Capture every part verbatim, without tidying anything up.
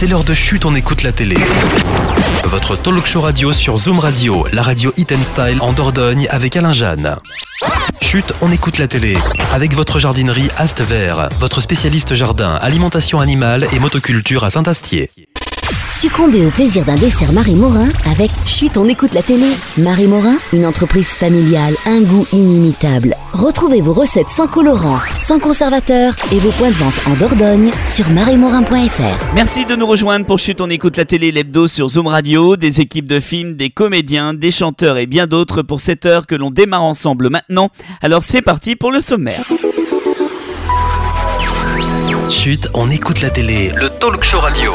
C'est l'heure de Chut, on écoute la télé. Votre talk show radio sur Zoom Radio, la radio Hit and Style en Dordogne avec Alain Jeanne. Chut, on écoute la télé. Avec votre jardinerie Ast Vert, votre spécialiste jardin, alimentation animale et motoculture à Saint-Astier. Succombez au plaisir d'un dessert Marie Morin avec Chut, on écoute la télé. Marie Morin, une entreprise familiale, un goût inimitable. Retrouvez vos recettes sans colorant, sans conservateur et vos points de vente en Dordogne sur marie morin point f r. Merci de nous rejoindre pour Chut, on écoute la télé, l'hebdo sur Zoom Radio, des équipes de films, des comédiens, des chanteurs et bien d'autres pour cette heure que l'on démarre ensemble maintenant. Alors c'est parti pour le sommaire. Chut, on écoute la télé, le talk show radio.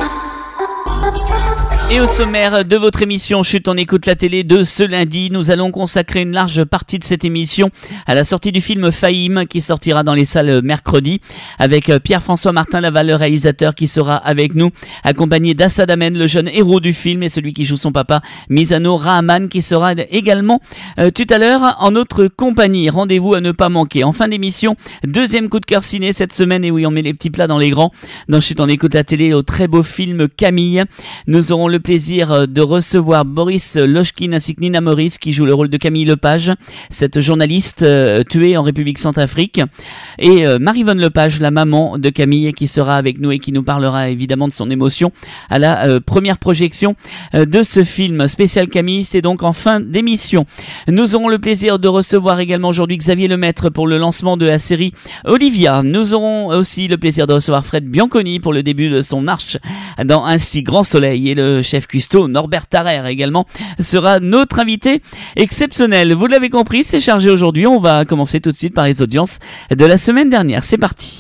Et au sommaire de votre émission Chut, on écoute la télé de ce lundi, nous allons consacrer une large partie de cette émission à la sortie du film Fahim qui sortira dans les salles mercredi avec Pierre-François Martin Laval, le réalisateur qui sera avec nous, accompagné d'Assad Ahmed, le jeune héros du film et celui qui joue son papa, Mizano Rahman, qui sera également euh, tout à l'heure en notre compagnie. Rendez-vous à ne pas manquer. En fin d'émission, deuxième coup de cœur ciné cette semaine, et oui, on met les petits plats dans les grands. Dans Chut, on écoute la télé, au très beau film Camille. Nous aurons le plaisir de recevoir Boris Lochkin ainsi que Nina Maurice qui joue le rôle de Camille Lepage, cette journaliste euh, tuée en République Centrafrique, et euh, Marie-Vonne Lepage, la maman de Camille, qui sera avec nous et qui nous parlera évidemment de son émotion à la euh, première projection euh, de ce film spécial Camille. C'est donc en fin d'émission. Nous aurons le plaisir de recevoir également aujourd'hui Xavier Lemaître pour le lancement de la série Olivia. Nous aurons aussi le plaisir de recevoir Fred Bianconi pour le début de son marche dans Un si grand soleil, et le chef cuistot Norbert Tarrer également sera notre invité exceptionnel. Vous l'avez compris, c'est chargé aujourd'hui. On va commencer tout de suite par les audiences de la semaine dernière. C'est parti.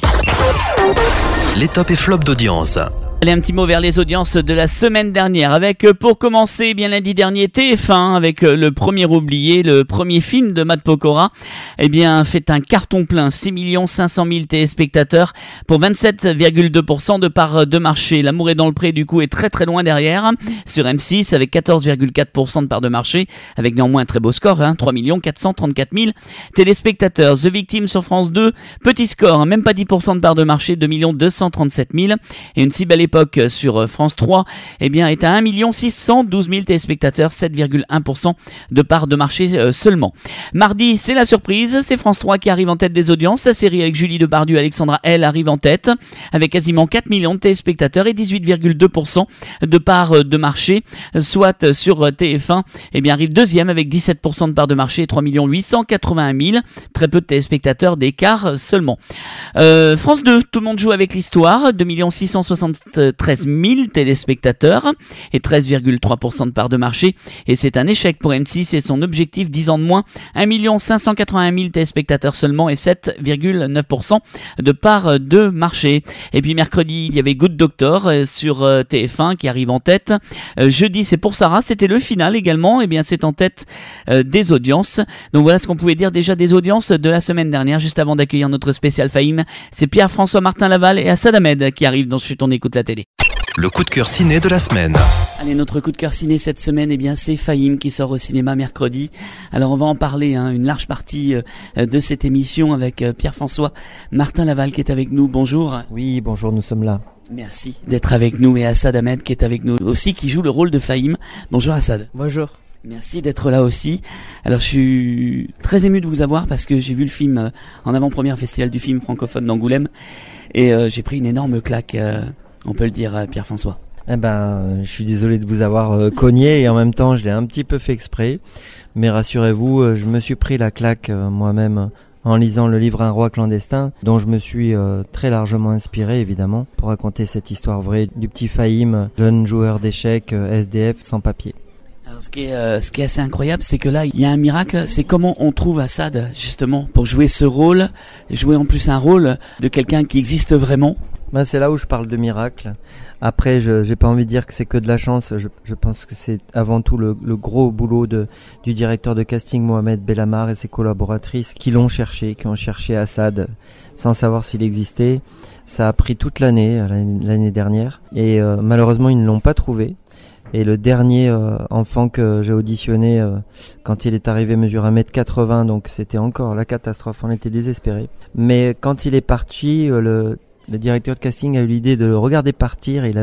Les tops et flops d'audience. Allez, un petit mot vers les audiences de la semaine dernière avec, pour commencer, bien lundi dernier, T F un avec le premier oublié, le premier film de Matt Pokora, eh bien, fait un carton plein, six millions cinq cent mille téléspectateurs pour vingt-sept virgule deux pour cent de part de marché. L'amour est dans le pré, du coup, est très très loin derrière, sur M six avec quatorze virgule quatre pour cent de part de marché, avec néanmoins un très beau score, hein, trois millions quatre cent trente-quatre mille téléspectateurs. The Victim sur France deux, petit score, même pas dix pour cent de part de marché, deux millions deux cent trente-sept mille, et une si belle époque sur France trois, eh bien, est à un million six cent douze mille téléspectateurs, sept virgule un pour cent de part de marché euh, seulement. Mardi, c'est la surprise, c'est France trois qui arrive en tête des audiences. Sa série avec Julie Depardieu, Alexandra L arrive en tête avec quasiment quatre millions de téléspectateurs et dix-huit virgule deux pour cent de part de marché. Soit sur T F un, eh bien, arrive deuxième avec dix-sept pour cent de part de marché et trois millions huit cent quatre-vingt-un mille, très peu de téléspectateurs d'écart seulement. Euh, France deux, tout le monde joue avec l'histoire, deux millions six cent soixante-treize mille téléspectateurs et treize virgule trois pour cent de part de marché, et c'est un échec pour M six et son objectif dix ans de moins, un million cinq cent quatre-vingt-un mille téléspectateurs seulement et sept virgule neuf pour cent de part de marché. Et puis mercredi, il y avait Good Doctor sur T F un qui arrive en tête. Jeudi, c'est pour Sarah, c'était le final également, et bien c'est en tête des audiences. Donc voilà ce qu'on pouvait dire déjà des audiences de la semaine dernière. Juste avant d'accueillir notre spécial Fahim, c'est Pierre-François Martin Laval et Assad Ahmed qui arrivent dans Chut, on écoute la télé. Le coup de cœur ciné de la semaine. Allez, notre coup de cœur ciné cette semaine, eh bien, c'est Fahim qui sort au cinéma mercredi. Alors, on va en parler, hein, une large partie euh, de cette émission avec euh, Pierre-François Martin Laval qui est avec nous. Bonjour. Oui, bonjour, nous sommes là. Merci d'être avec nous, et Assad Ahmed qui est avec nous aussi, qui joue le rôle de Fahim. Bonjour Assad. Bonjour. Merci d'être là aussi. Alors, je suis très ému de vous avoir parce que j'ai vu le film euh, en avant-première festival du film francophone d'Angoulême, et euh, j'ai pris une énorme claque, euh, on peut le dire, euh, Pierre-François. Eh ben, je suis désolé de vous avoir euh, cogné, et en même temps, je l'ai un petit peu fait exprès. Mais rassurez-vous, euh, je me suis pris la claque euh, moi-même euh, en lisant le livre Un roi clandestin, dont je me suis euh, très largement inspiré, évidemment, pour raconter cette histoire vraie du petit Fahim, jeune joueur d'échecs, euh, S D F sans papier. Alors, ce qui est, euh, ce qui est assez incroyable, c'est que là, il y a un miracle, c'est comment on trouve Assad, justement, pour jouer ce rôle, jouer en plus un rôle de quelqu'un qui existe vraiment. Ben, c'est là où je parle de miracle. Après, je j'ai pas envie de dire que c'est que de la chance. Je, je pense que c'est avant tout le, le gros boulot de, du directeur de casting Mohamed Belhamar et ses collaboratrices qui l'ont cherché, qui ont cherché Assad sans savoir s'il existait. Ça a pris toute l'année, l'année, l'année dernière, et euh, malheureusement ils ne l'ont pas trouvé. Et le dernier euh, enfant que j'ai auditionné, euh, quand il est arrivé, mesure un mètre quatre-vingts, donc c'était encore la catastrophe, on était désespérés. Mais quand il est parti, euh, le, le directeur de casting a eu l'idée de le regarder partir, et il a vu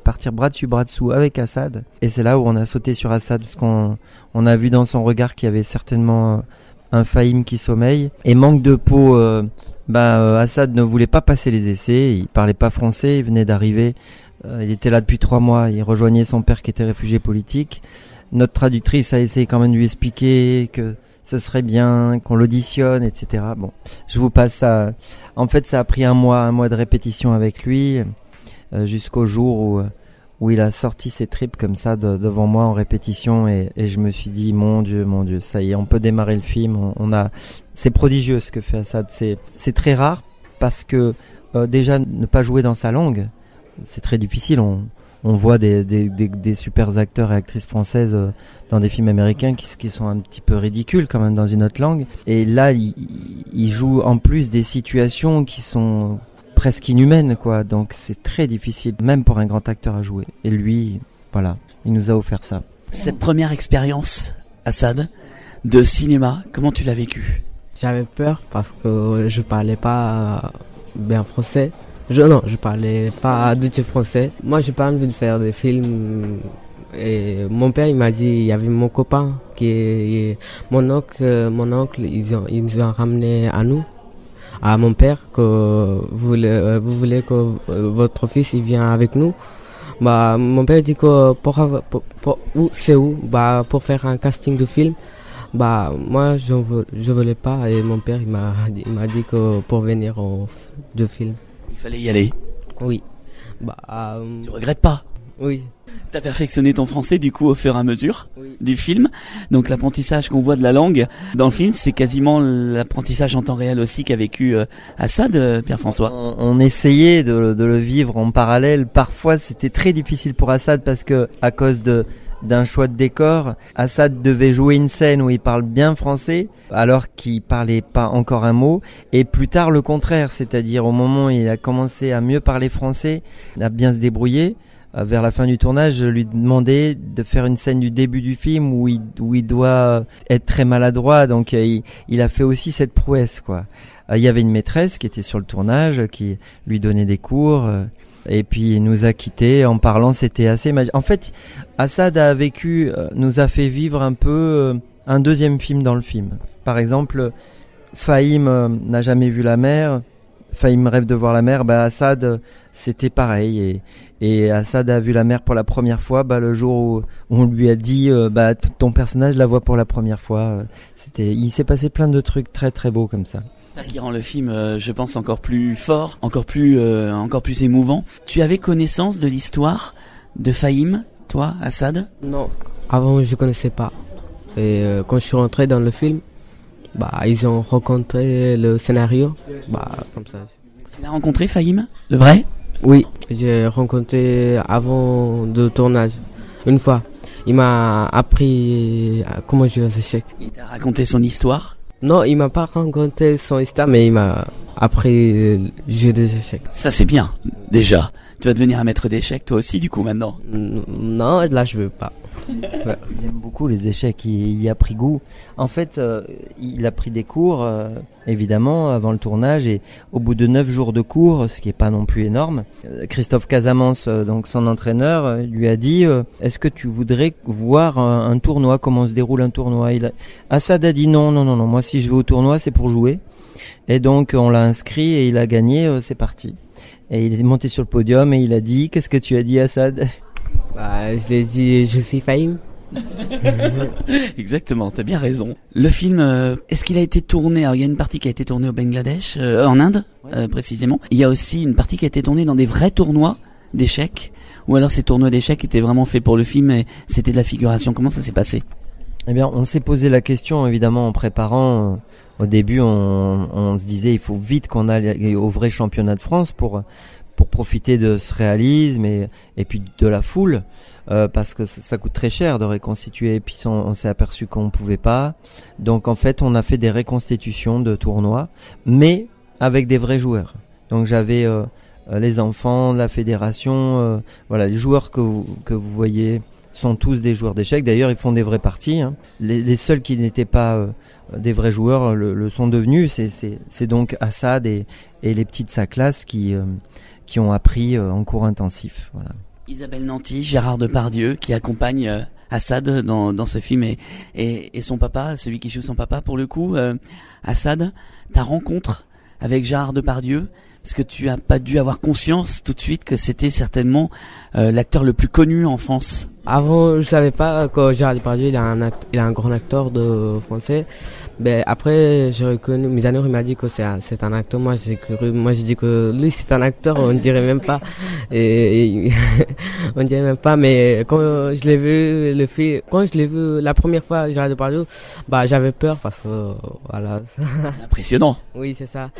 partir bras dessus bras dessous avec Assad. Et c'est là où on a sauté sur Assad parce qu'on on a vu dans son regard qu'il y avait certainement un Fahim qui sommeille. Et manque de peau, euh, bah, euh, Assad ne voulait pas passer les essais, il parlait pas français, il venait d'arriver, euh, il était là depuis trois mois, il rejoignait son père qui était réfugié politique. Notre traductrice a essayé quand même de lui expliquer que ce serait bien qu'on l'auditionne, et cetera. Bon, je vous passe ça. En fait, ça a pris un mois, un mois de répétition avec lui, euh, jusqu'au jour où, où il a sorti ses tripes comme ça de, devant moi en répétition, et, et je me suis dit, mon Dieu, mon Dieu, ça y est, on peut démarrer le film. On, on a, c'est prodigieux ce que fait Assad. C'est, c'est très rare parce que euh, déjà ne pas jouer dans sa langue, c'est très difficile. On On voit des, des, des, des super acteurs et actrices françaises euh, dans des films américains qui, qui sont un petit peu ridicules quand même dans une autre langue. Et là, il, il joue en plus des situations qui sont presque inhumaines, quoi. Donc c'est très difficile, même pour un grand acteur à jouer. Et lui, voilà, il nous a offert ça. Cette première expérience, Assad, de cinéma, comment tu l'as vécu? J'avais peur parce que je parlais pas bien français. Je, non, je parlais pas du tout français. Moi, j'ai pas envie de faire des films. Et mon père, il m'a dit, il y avait mon copain, qui est, mon oncle, mon oncle, ils ont, ils nous ont ramené à nous, à mon père, que vous voulez, vous voulez que votre fils, il vienne avec nous. Bah, mon père dit que pour, pour, pour où, c'est où? Bah, pour faire un casting de film. Bah, moi, je veux, je voulais pas, et mon père, il m'a, il m'a dit que pour venir au, de film. Il fallait y aller. Oui. Bah, euh... Tu regrettes pas? Oui. T'as perfectionné ton français du coup au fur et à mesure oui. du film. Donc l'apprentissage qu'on voit de la langue dans le film, c'est quasiment l'apprentissage en temps réel aussi qu'a vécu euh, Assad, euh, Pierre-François. On, on essayait de, de le vivre en parallèle. Parfois, c'était très difficile pour Assad parce que à cause de d'un choix de décor, Assad devait jouer une scène où il parle bien français alors qu'il parlait pas encore un mot, et plus tard le contraire, c'est-à-dire au moment où il a commencé à mieux parler français, à bien se débrouiller, vers la fin du tournage, je lui demandais de faire une scène du début du film où il, où il doit être très maladroit, donc il, il a fait aussi cette prouesse, quoi. Il y avait une maîtresse qui était sur le tournage, qui lui donnait des cours, et puis il nous a quittés en parlant, c'était assez magique. En fait, Assad a vécu, nous a fait vivre un peu un deuxième film dans le film. Par exemple, Fahim n'a jamais vu la mer, Fahim rêve de voir la mer, bah Assad c'était pareil, et, et Assad a vu la mer pour la première fois, bah le jour où on lui a dit euh, bah ton personnage la voit pour la première fois, c'était, il s'est passé plein de trucs très très beaux comme ça. Ça qui rend le film, euh, je pense, encore plus fort, encore plus, euh, encore plus émouvant. Tu avais connaissance de l'histoire de Fahim, toi, Assad? Non, avant je connaissais pas. Et euh, quand je suis rentré dans le film, bah ils ont rencontré le scénario, bah comme ça. Tu l'as rencontré, Fahim, le vrai? Oui, j'ai rencontré avant le tournage, une fois. Il m'a appris comment jouer aux échecs. Il t'a raconté son histoire? Non, il m'a pas raconté son histoire, mais il m'a appris jouer des échecs. Ça c'est bien, déjà. Tu vas devenir un maître d'échecs toi aussi du coup maintenant? Non, là je veux pas. Ouais. Il aime beaucoup les échecs, il, il y a pris goût. En fait, euh, il a pris des cours, euh, évidemment, avant le tournage, et au bout de neuf jours de cours, ce qui est pas non plus énorme, euh, Christophe Casamance, euh, donc son entraîneur, euh, lui a dit euh, est-ce que tu voudrais voir un, un tournoi, comment se déroule un tournoi? Il a... Assad a dit non, non, non, non, moi si je vais au tournoi, c'est pour jouer. Et donc on l'a inscrit et il a gagné, euh, c'est parti. Et il est monté sur le podium et il a dit, qu'est-ce que tu as dit, Assad? Bah, je l'ai dit, je suis Fahim. Exactement, t'as bien raison. Le film, euh, est-ce qu'il a été tourné? Alors il y a une partie qui a été tournée au Bangladesh, euh, en Inde, ouais. euh, précisément. Il y a aussi une partie qui a été tournée dans des vrais tournois d'échecs, ou alors ces tournois d'échecs étaient vraiment faits pour le film et c'était de la figuration. Comment ça s'est passé? Eh bien, on s'est posé la question, évidemment, en préparant. Au début, on, on se disait, il faut vite qu'on aille au vrai championnat de France pour pour profiter de ce réalisme et et puis de la foule, euh, parce que ça, ça coûte très cher de reconstituer. Et puis on, on s'est aperçu qu'on pouvait pas. Donc en fait, on a fait des reconstitutions de tournois, mais avec des vrais joueurs. Donc j'avais euh, les enfants de la fédération, euh, voilà, les joueurs que vous, que vous voyez sont tous des joueurs d'échecs. D'ailleurs, ils font des vraies parties, hein. Les, les seuls qui n'étaient pas euh, des vrais joueurs le, le sont devenus. C'est, c'est, c'est donc Assad et, et les petits de sa classe qui, euh, qui ont appris euh, en cours intensif. Voilà. Isabelle Nanty, Gérard Depardieu qui accompagne euh, Assad dans, dans ce film et, et, et son papa, celui qui joue son papa. Pour le coup, euh, Assad, ta rencontre avec Gérard Depardieu, parce que tu as pas dû avoir conscience tout de suite que c'était certainement euh, l'acteur le plus connu en France. Avant, je savais pas que Gérard Depardieu, il est un, act- il est un grand acteur de français. Ben après, j'ai reconnu, Mizanour, il m'a dit que c'est un, c'est un acteur. Moi, j'ai cru, moi, j'ai dit que lui, c'est un acteur, on dirait même pas. Et, et on dirait même pas, mais quand je l'ai vu, le film, quand je l'ai vu la première fois, Gérard Depardieu, bah, j'avais peur parce que, voilà. Impressionnant. Oui, c'est ça.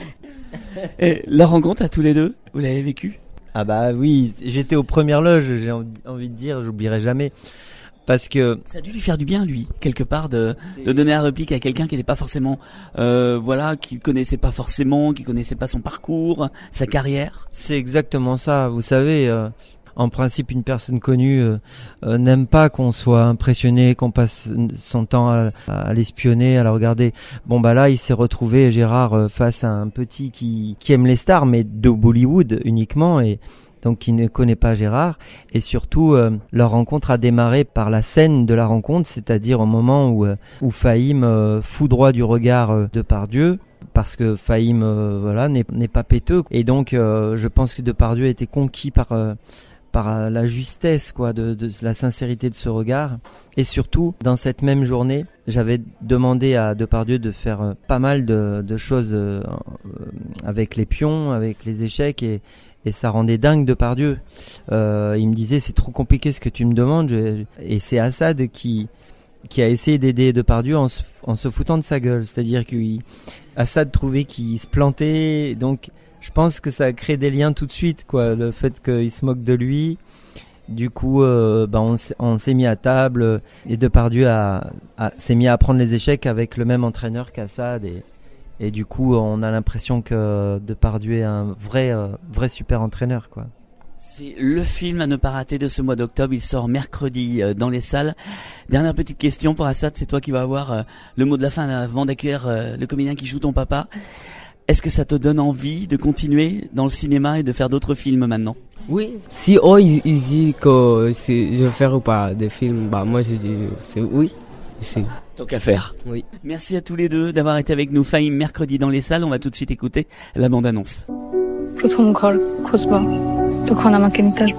Et la rencontre à tous les deux, vous l'avez vécue? Ah bah oui, j'étais aux premières loges, j'ai envie de dire, j'oublierai jamais. Parce que ça a dû lui faire du bien, lui, quelque part, de, de donner la réplique à quelqu'un qui n'était pas forcément, euh, voilà, qui connaissait pas forcément, qui connaissait pas son parcours, sa carrière. C'est exactement ça. Vous savez, euh, en principe, une personne connue euh, euh, n'aime pas qu'on soit impressionné, qu'on passe son temps à, à l'espionner, à la regarder. Bon bah là, il s'est retrouvé, Gérard, euh, face à un petit qui, qui aime les stars, mais de Bollywood uniquement, et donc qui ne connaît pas Gérard. Et surtout, euh, leur rencontre a démarré par la scène de la rencontre, c'est-à-dire au moment où, euh, où Fahim euh, foudroie du regard euh, Depardieu, parce que Fahim euh, voilà, n'est, n'est pas péteux. Et donc, euh, je pense que Depardieu a été conquis par... Euh, par la justesse, quoi, de, de la sincérité de ce regard. Et surtout, dans cette même journée, j'avais demandé à Depardieu de faire euh, pas mal de, de choses euh, avec les pions, avec les échecs, et, et ça rendait dingue Depardieu. Euh, il me disait, c'est trop compliqué ce que tu me demandes. Je, et c'est Assad qui, qui a essayé d'aider Depardieu en se, en se foutant de sa gueule. C'est-à-dire qu'Assad trouvait qu'il se plantait, donc... Je pense que ça a créé des liens tout de suite, quoi. Le fait qu'il se moque de lui. Du coup, euh, ben on, s'est, on s'est mis à table et Depardieu a, a, s'est mis à apprendre les échecs avec le même entraîneur qu'Assad. Et, et du coup, on a l'impression que Depardieu est un vrai, euh, vrai super entraîneur, quoi. C'est le film à ne pas rater de ce mois d'octobre. Il sort mercredi euh, dans les salles. Dernière petite question pour Assad, c'est toi qui vas avoir euh, le mot de la fin avant d'accueillir euh, le comédien qui joue ton papa. Est-ce que ça te donne envie de continuer dans le cinéma et de faire d'autres films maintenant? Oui. Si eux ils, ils disent que si je vais faire ou pas des films, bah moi je dis c'est oui. C'est... Tant qu'à faire. Oui. Merci à tous les deux d'avoir été avec nous. Fahim mercredi dans les salles. On va tout de suite écouter la bande-annonce. প্রথম ঘর খুঁজবা তখন আমাকে নিতে আসবো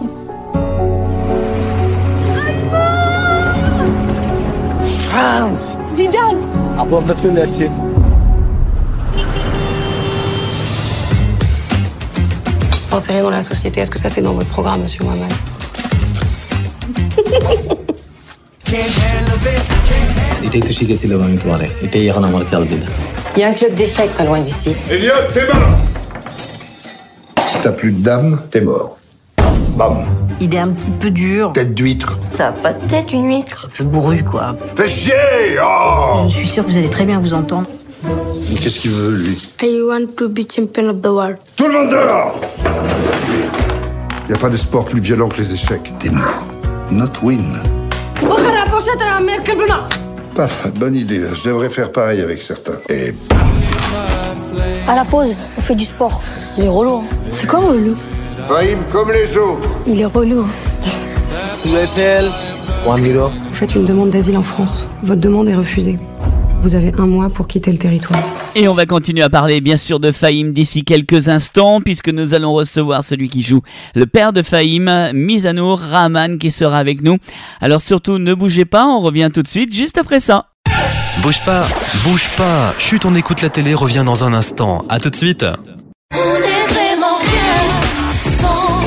Franz! Zidane! Aber natürlich. S'insérer dans la société, est-ce que ça c'est dans votre programme, monsieur Mohamed? এটাই তো শিখেছিলাম আমি তোমারে এটাই এখন আমার চাল দিদা Il y a un club d'échecs pas loin d'ici. Elliot, t'es mort. Si t'as plus de dame, t'es mort. Bam. Il est un petit peu dur. Tête d'huître. Ça a pas de tête, une huître. Un peu bourru, quoi. Fais chier. Oh. Je suis sûr que vous allez très bien vous entendre. Mais qu'est-ce qu'il veut, lui? I want to be champion of the world. Tout le monde dehors. Y a pas de sport plus violent que les échecs. T'es mort. Not win. Pas bonne idée. Je devrais faire pareil avec certains. Et... À la pause, on fait du sport. Il est relou. Hein. C'est quoi relou? Fahim comme les autres. Il est relou. Vous appelle Juan Miro. Vous faites une demande d'asile en France. Votre demande est refusée. Vous avez un mois pour quitter le territoire. Et on va continuer à parler bien sûr de Fahim d'ici quelques instants, puisque nous allons recevoir celui qui joue le père de Fahim, Mizanour Rahman, qui sera avec nous. Alors surtout ne bougez pas, on revient tout de suite juste après ça. Bouge pas, bouge pas. Chut, on écoute la télé, revient dans un instant. À tout de suite. On est vraiment bien sans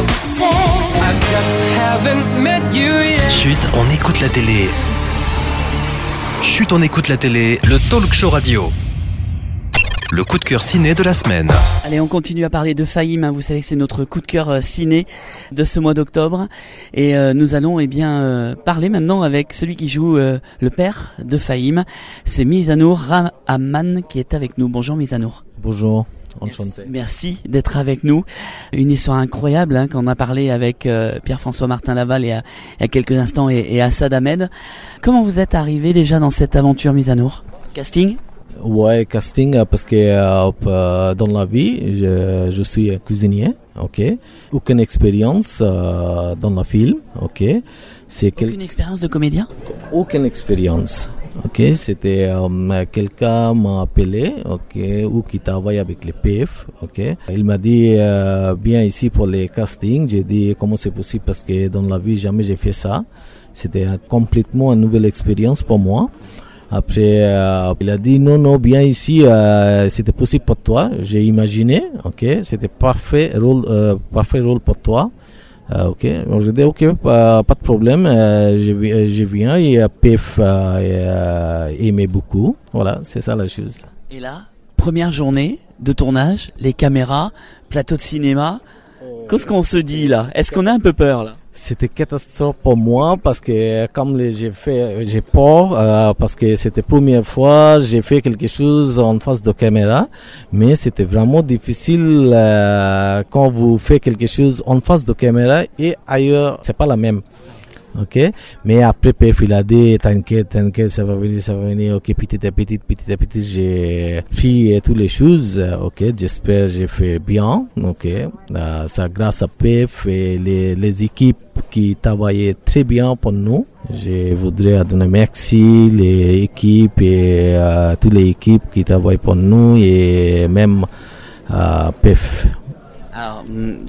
Chut, on écoute la télé. Chut, on écoute la télé, le talk show radio. Le coup de cœur ciné de la semaine. Allez, on continue à parler de Fahim, hein. Vous savez que c'est notre coup de cœur euh, ciné de ce mois d'octobre. Et euh, nous allons eh bien euh, parler maintenant avec celui qui joue euh, le père de Fahim. C'est Mizanour Rahman qui est avec nous. Bonjour Mizanour. Bonjour. Enchanté. Merci d'être avec nous. Une histoire incroyable hein, qu'on a parlé avec euh, Pierre-François Martin Laval il y a, il y a quelques instants et, et Assad Ahmed. Comment vous êtes arrivé déjà dans cette aventure Mizanour? Casting? Ouais, casting parce que euh, dans la vie, je, je suis cuisinier, ok. Aucune expérience euh, dans le film, ok. C'est quel... Aucune expérience de comédien? Aucune expérience, ok. C'était euh, quelqu'un m'a appelé, ok, ou qui travaille avec les P F, ok. Il m'a dit euh, viens ici pour les castings. J'ai dit comment c'est possible parce que dans la vie jamais j'ai fait ça. C'était complètement une nouvelle expérience pour moi. Après, euh, il a dit non, non, bien ici, euh, c'était possible pour toi. J'ai imaginé, ok, c'était parfait rôle, euh, parfait rôle pour toi, euh, ok. Donc j'ai dit ok, pas, pas de problème, euh, je, je viens et P F euh, euh, aimait beaucoup. Voilà, c'est ça la chose. Et là, première journée de tournage, les caméras, plateau de cinéma. Qu'est-ce qu'on se dit là? Est-ce qu'on a un peu peur là? C'était catastrophe pour moi parce que comme les, j'ai fait, j'ai peur euh, parce que c'était la première fois j'ai fait quelque chose en face de caméra, mais c'était vraiment difficile euh, quand vous faites quelque chose en face de caméra et ailleurs, c'est pas la même. Ok, mais après P F il a dit t'inquiète, t'inquiète, ça va venir, ça va venir. Ok, petit à petit, petit à petit, j'ai pris toutes les choses. Ok, j'espère j'ai fait bien. Ok, euh, ça grâce à P F et les les équipes qui travaillaient très bien pour nous. Je voudrais donner merci les équipes et euh, toutes les équipes qui travaillent pour nous et même euh, P F. Alors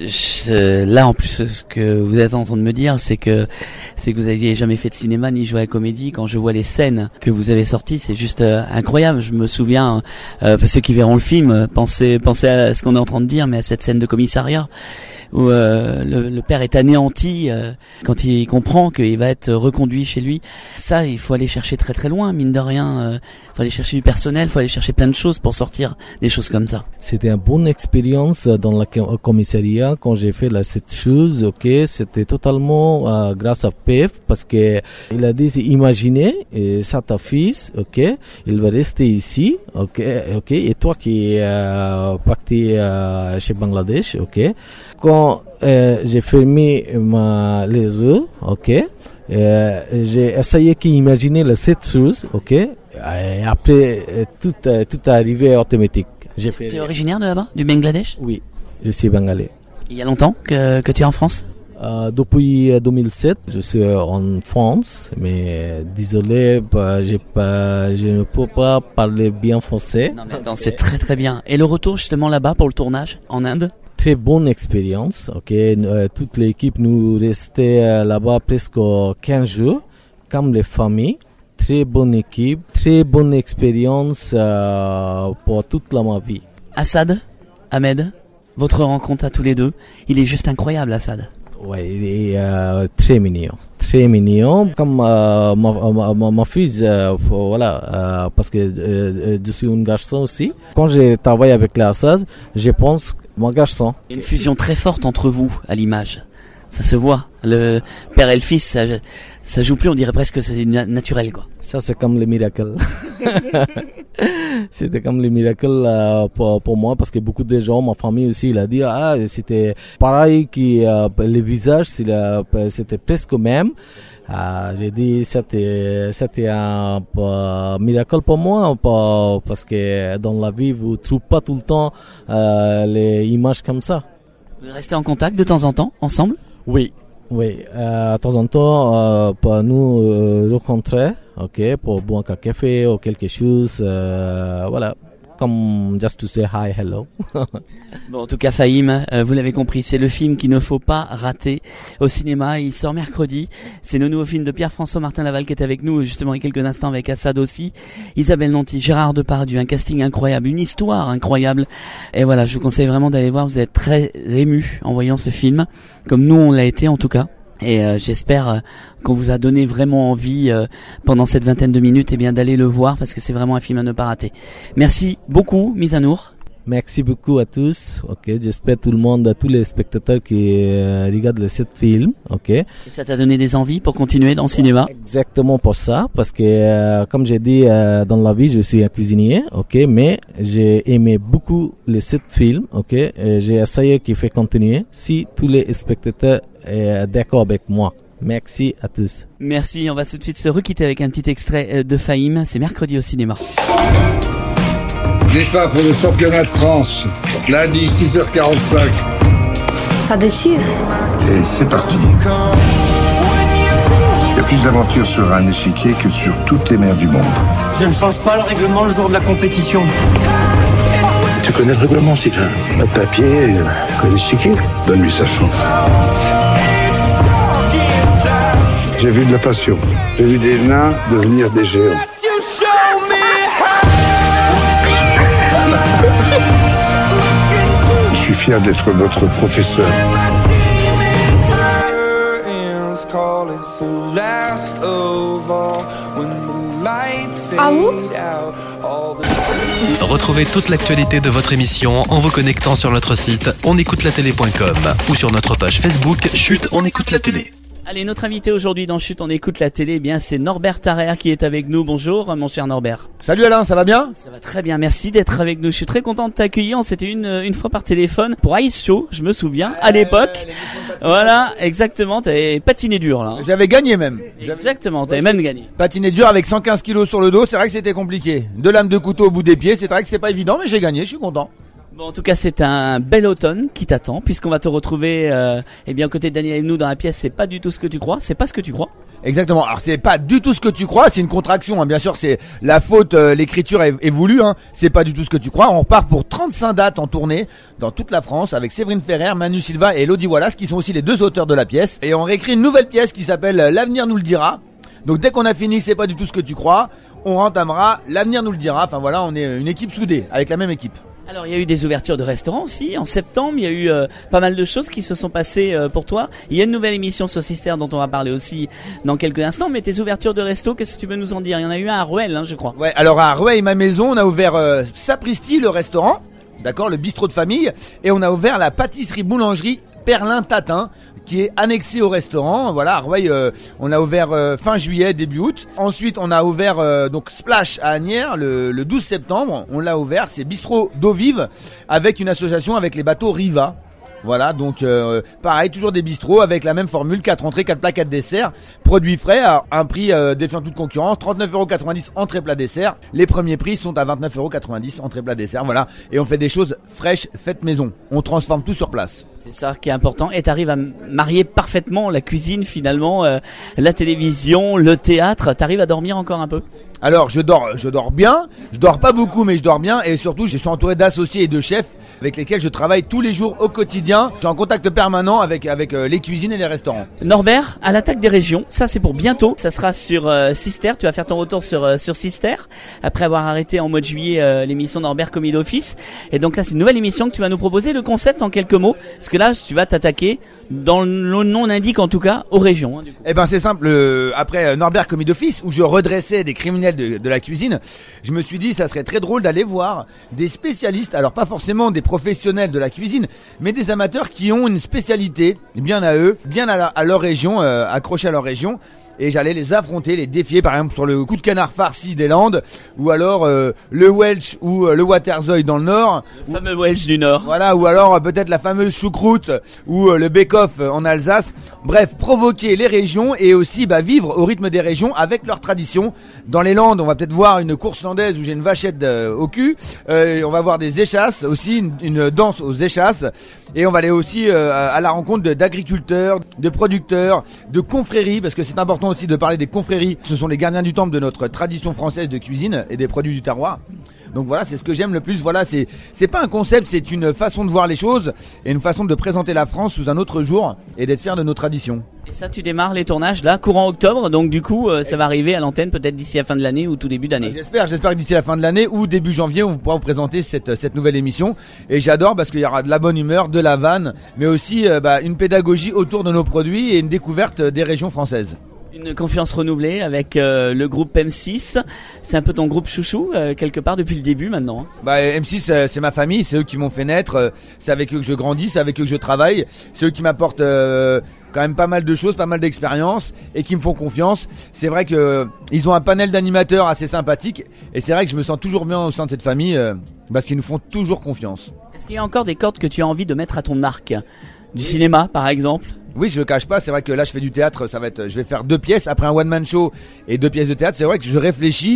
je, là en plus ce que vous êtes en train de me dire c'est que c'est que vous aviez jamais fait de cinéma ni joué à la comédie. Quand je vois les scènes que vous avez sorties, c'est juste euh, incroyable. Je me souviens, euh, ceux qui verront le film, pensez pensez à ce qu'on est en train de dire, mais à cette scène de commissariat où euh, le, le père est anéanti euh, quand il comprend qu'il va être reconduit chez lui. Ça, il faut aller chercher très très loin, mine de rien. Il euh, faut aller chercher du personnel, il faut aller chercher plein de choses pour sortir des choses comme ça. C'était une bonne expérience dans la commissariat quand j'ai fait la, cette chose. Ok, c'était totalement euh, grâce à P F parce que il a dit imaginez et ça ta fils, ok, il va rester ici, ok, ok, et toi qui es euh, parti euh, chez Bangladesh, ok. Quand euh, j'ai fermé ma, les yeux, ok, euh, j'ai essayé d'imaginer la cette chose, ok, et après tout, tout est arrivé automatique. J'ai fait. Tu es originaire de là-bas, du Bangladesh? Oui, je suis bengalais. Il y a longtemps que, que tu es en France? Euh, depuis deux mille sept, je suis en France, mais désolé, bah, j'ai pas, je ne peux pas parler bien français. Non mais attends, c'est très très bien. Et le retour justement là-bas pour le tournage en Inde? Très bonne expérience, ok. Euh, toute l'équipe nous restait euh, là-bas presque quinze jours, comme les familles. Très bonne équipe, très bonne expérience euh, pour toute la ma vie. Assad, Ahmed, votre rencontre à tous les deux, il est juste incroyable, Assad. Ouais, il est euh, très mignon, très mignon. Comme euh, ma, ma, ma fille, euh, voilà, euh, parce que euh, je suis un garçon aussi. Quand je travaille avec l'Assad, je pense mon garçon. Une fusion très forte entre vous à l'image. Ça se voit. Le père et le fils, ça, ça joue plus, on dirait presque que c'est naturel, quoi. Ça, c'est comme le miracle. C'était comme le miracle euh, pour, pour moi, parce que beaucoup de gens, ma famille aussi, il a dit, ah, c'était pareil que euh, les visages, c'était presque même. Euh, j'ai dit, c'était, c'était un euh, miracle pour moi, pour, parce que dans la vie, vous ne trouvez pas tout le temps euh, les images comme ça. Vous restez en contact de temps en temps, ensemble? Oui, oui. Euh, de temps en temps, euh, pour nous euh, rencontrer, ok, pour boire un café ou quelque chose, euh, voilà, comme just to say hi, hello. Bon, en tout cas, Fahim, euh, vous l'avez compris, c'est le film qu'il ne faut pas rater au cinéma. Il sort mercredi. C'est le nouveau film de Pierre-François Martin Laval qui est avec nous justement il y a quelques instants avec Assad aussi, Isabelle Nanty, Gérard Depardieu, un casting incroyable, une histoire incroyable. Et voilà, je vous conseille vraiment d'aller voir. Vous êtes très ému en voyant ce film, comme nous on l'a été en tout cas. Et euh, j'espère euh, qu'on vous a donné vraiment envie euh, pendant cette vingtaine de minutes, eh bien d'aller le voir parce que c'est vraiment un film à ne pas rater. Merci beaucoup, Mizanour. Merci beaucoup à tous. Ok, j'espère tout le monde, tous les spectateurs qui euh, regardent ce film. Ok. Et ça t'a donné des envies pour continuer dans le cinéma? Exactement pour ça, parce que euh, comme j'ai dit euh, dans la vie, je suis un cuisinier. Ok, mais j'ai aimé beaucoup les sept films. Ok, et j'ai essayé qu'il fait continuer. Si tous les spectateurs sont d'accord avec moi. Merci à tous. Merci. On va tout de suite se requitter avec un petit extrait de Fahim. C'est mercredi au cinéma. Départ pour le championnat de France. Lundi, six heures quarante-cinq. Ça déchire. Et c'est parti. Il y a plus d'aventures sur un échiquier que sur toutes les mers du monde. Je ne change pas le règlement le jour de la compétition. Tu connais le règlement, Sylvain? Le papier, l'échiquier. Donne-lui sa chance. J'ai vu de la passion. J'ai vu des nains devenir des géants. Je suis fier d'être votre professeur. Ah bon? Retrouvez toute l'actualité de votre émission en vous connectant sur notre site on écoute la télé point com ou sur notre page Facebook Chut, on écoute la télé. Allez, notre invité aujourd'hui dans Chut, on écoute la télé, eh bien c'est Norbert Tarrer qui est avec nous. Bonjour mon cher Norbert. Salut Alain, ça va bien? Ça va très bien, merci d'être avec nous. Je suis très content de t'accueillir. On s'était une, une fois par téléphone pour Ice Show, je me souviens, à l'époque. Voilà, exactement, t'avais patiné dur là. Hein. J'avais gagné même. Exactement, t'avais même gagné. Patiné dur avec cent quinze kilos sur le dos, c'est vrai que c'était compliqué. Deux lames de couteau au bout des pieds, c'est vrai que c'est pas évident, mais j'ai gagné, je suis content. Bon, en tout cas, c'est un bel automne qui t'attend, puisqu'on va te retrouver, euh, eh bien, aux côtés de Daniel et nous dans la pièce. C'est pas du tout ce que tu crois, c'est pas ce que tu crois. Exactement. Alors c'est pas du tout ce que tu crois, c'est une contraction. Hein. Bien sûr, c'est la faute. Euh, l'écriture est, est voulue. Hein. C'est pas du tout ce que tu crois. On repart pour trente-cinq dates en tournée dans toute la France avec Séverine Ferrer, Manu Silva et Elodie Wallace, qui sont aussi les deux auteurs de la pièce. Et on réécrit une nouvelle pièce qui s'appelle L'avenir nous le dira. Donc dès qu'on a fini, c'est pas du tout ce que tu crois, on entamera L'avenir nous le dira. Enfin voilà, on est une équipe soudée avec la même équipe. Alors il y a eu des ouvertures de restaurants aussi en septembre, il y a eu euh, pas mal de choses qui se sont passées euh, pour toi. Il y a une nouvelle émission sur Sister dont on va parler aussi dans quelques instants, mais tes ouvertures de resto, qu'est-ce que tu peux nous en dire? Il y en a eu un à Rueil, hein, je crois. Ouais, alors à Rueil, ma maison, on a ouvert euh, Sapristi, le restaurant, d'accord, le bistrot de famille, et on a ouvert la pâtisserie boulangerie Perlin Tatin, qui est annexé au restaurant. Voilà, à Rueil, euh, on a ouvert euh, fin juillet, début août. Ensuite, on a ouvert euh, donc Splash à Asnières le, le douze septembre. On l'a ouvert, c'est bistrot d'eau vive avec une association avec les bateaux Riva. Voilà, donc euh, pareil, toujours des bistrots avec la même formule, quatre entrées, quatre plats, quatre desserts, produits frais à un prix euh, défiant toute concurrence, trente-neuf euros quatre-vingt-dix entrée plat dessert. Les premiers prix sont à vingt-neuf euros quatre-vingt-dix entrée plat dessert, voilà. Et on fait des choses fraîches, faites maison. On transforme tout sur place. C'est ça qui est important. Et t'arrives à marier parfaitement la cuisine finalement, euh, la télévision, le théâtre. T'arrives à dormir encore un peu? Alors je dors, je dors bien, je dors pas beaucoup mais je dors bien et surtout je suis entouré d'associés et de chefs avec lesquels je travaille tous les jours au quotidien. Je suis en contact permanent avec avec euh, les cuisines et les restaurants. Norbert, à l'attaque des régions, ça c'est pour bientôt. Ça sera sur euh, Sister. Tu vas faire ton retour sur euh, sur Sister après avoir arrêté en mois de juillet euh, l'émission Norbert Commis d'office. Et donc là c'est une nouvelle émission que tu vas nous proposer. Le concept en quelques mots, parce que là tu vas t'attaquer, dans le nom l'indique en tout cas, aux régions. Hein, du coup. Eh ben c'est simple. Euh, après euh, Norbert Commis d'office où je redressais des criminels de, de la cuisine, je me suis dit ça serait très drôle d'aller voir des spécialistes. Alors pas forcément des professionnels de la cuisine, mais des amateurs qui ont une spécialité, bien à eux, bien à, la, à leur région, euh, accrochés à leur région. Et j'allais les affronter, les défier, par exemple sur le coup de canard farci des Landes, ou alors euh, le Welsh ou euh, le Waterzooi dans le Nord. Le fameux Welsh du Nord. Voilà, ou alors euh, peut-être la fameuse choucroute ou euh, le bake-off euh, en Alsace. Bref, provoquer les régions et aussi bah, vivre au rythme des régions avec leurs traditions. Dans les Landes, on va peut-être voir une course landaise où j'ai une vachette euh, au cul. Euh, on va voir des échasses aussi, une, une danse aux échasses. Et on va aller aussi euh, à la rencontre de, d'agriculteurs, de producteurs, de confréries, parce que c'est important aussi de parler des confréries. Ce sont les gardiens du temple de notre tradition française de cuisine et des produits du terroir. Donc voilà, c'est ce que j'aime le plus. Voilà, c'est c'est pas un concept, c'est une façon de voir les choses et une façon de présenter la France sous un autre jour et d'être fier de nos traditions. Et ça, tu démarres les tournages là, courant octobre, donc du coup, euh, ça va arriver à l'antenne peut-être d'ici la fin de l'année ou tout début d'année. J'espère, j'espère que d'ici la fin de l'année ou début janvier, on pourra vous présenter cette cette nouvelle émission. Et j'adore parce qu'il y aura de la bonne humeur, de la vanne, mais aussi euh, bah, une pédagogie autour de nos produits et une découverte des régions françaises. Une confiance renouvelée avec euh, le groupe M six. C'est un peu ton groupe chouchou euh, quelque part depuis le début maintenant. Bah M six euh, c'est ma famille, c'est eux qui m'ont fait naître, euh, c'est avec eux que je grandis, c'est avec eux que je travaille, c'est eux qui m'apportent euh, quand même pas mal de choses, pas mal d'expériences et qui me font confiance. C'est vrai que euh, ils ont un panel d'animateurs assez sympathique et c'est vrai que je me sens toujours bien au sein de cette famille euh, parce qu'ils nous font toujours confiance. Est-ce qu'il y a encore des cordes que tu as envie de mettre à ton arc? Du cinéma par exemple? Oui, je le cache pas, c'est vrai que là je fais du théâtre, ça va être, je vais faire deux pièces après un one man show et deux pièces de théâtre. C'est vrai que je réfléchis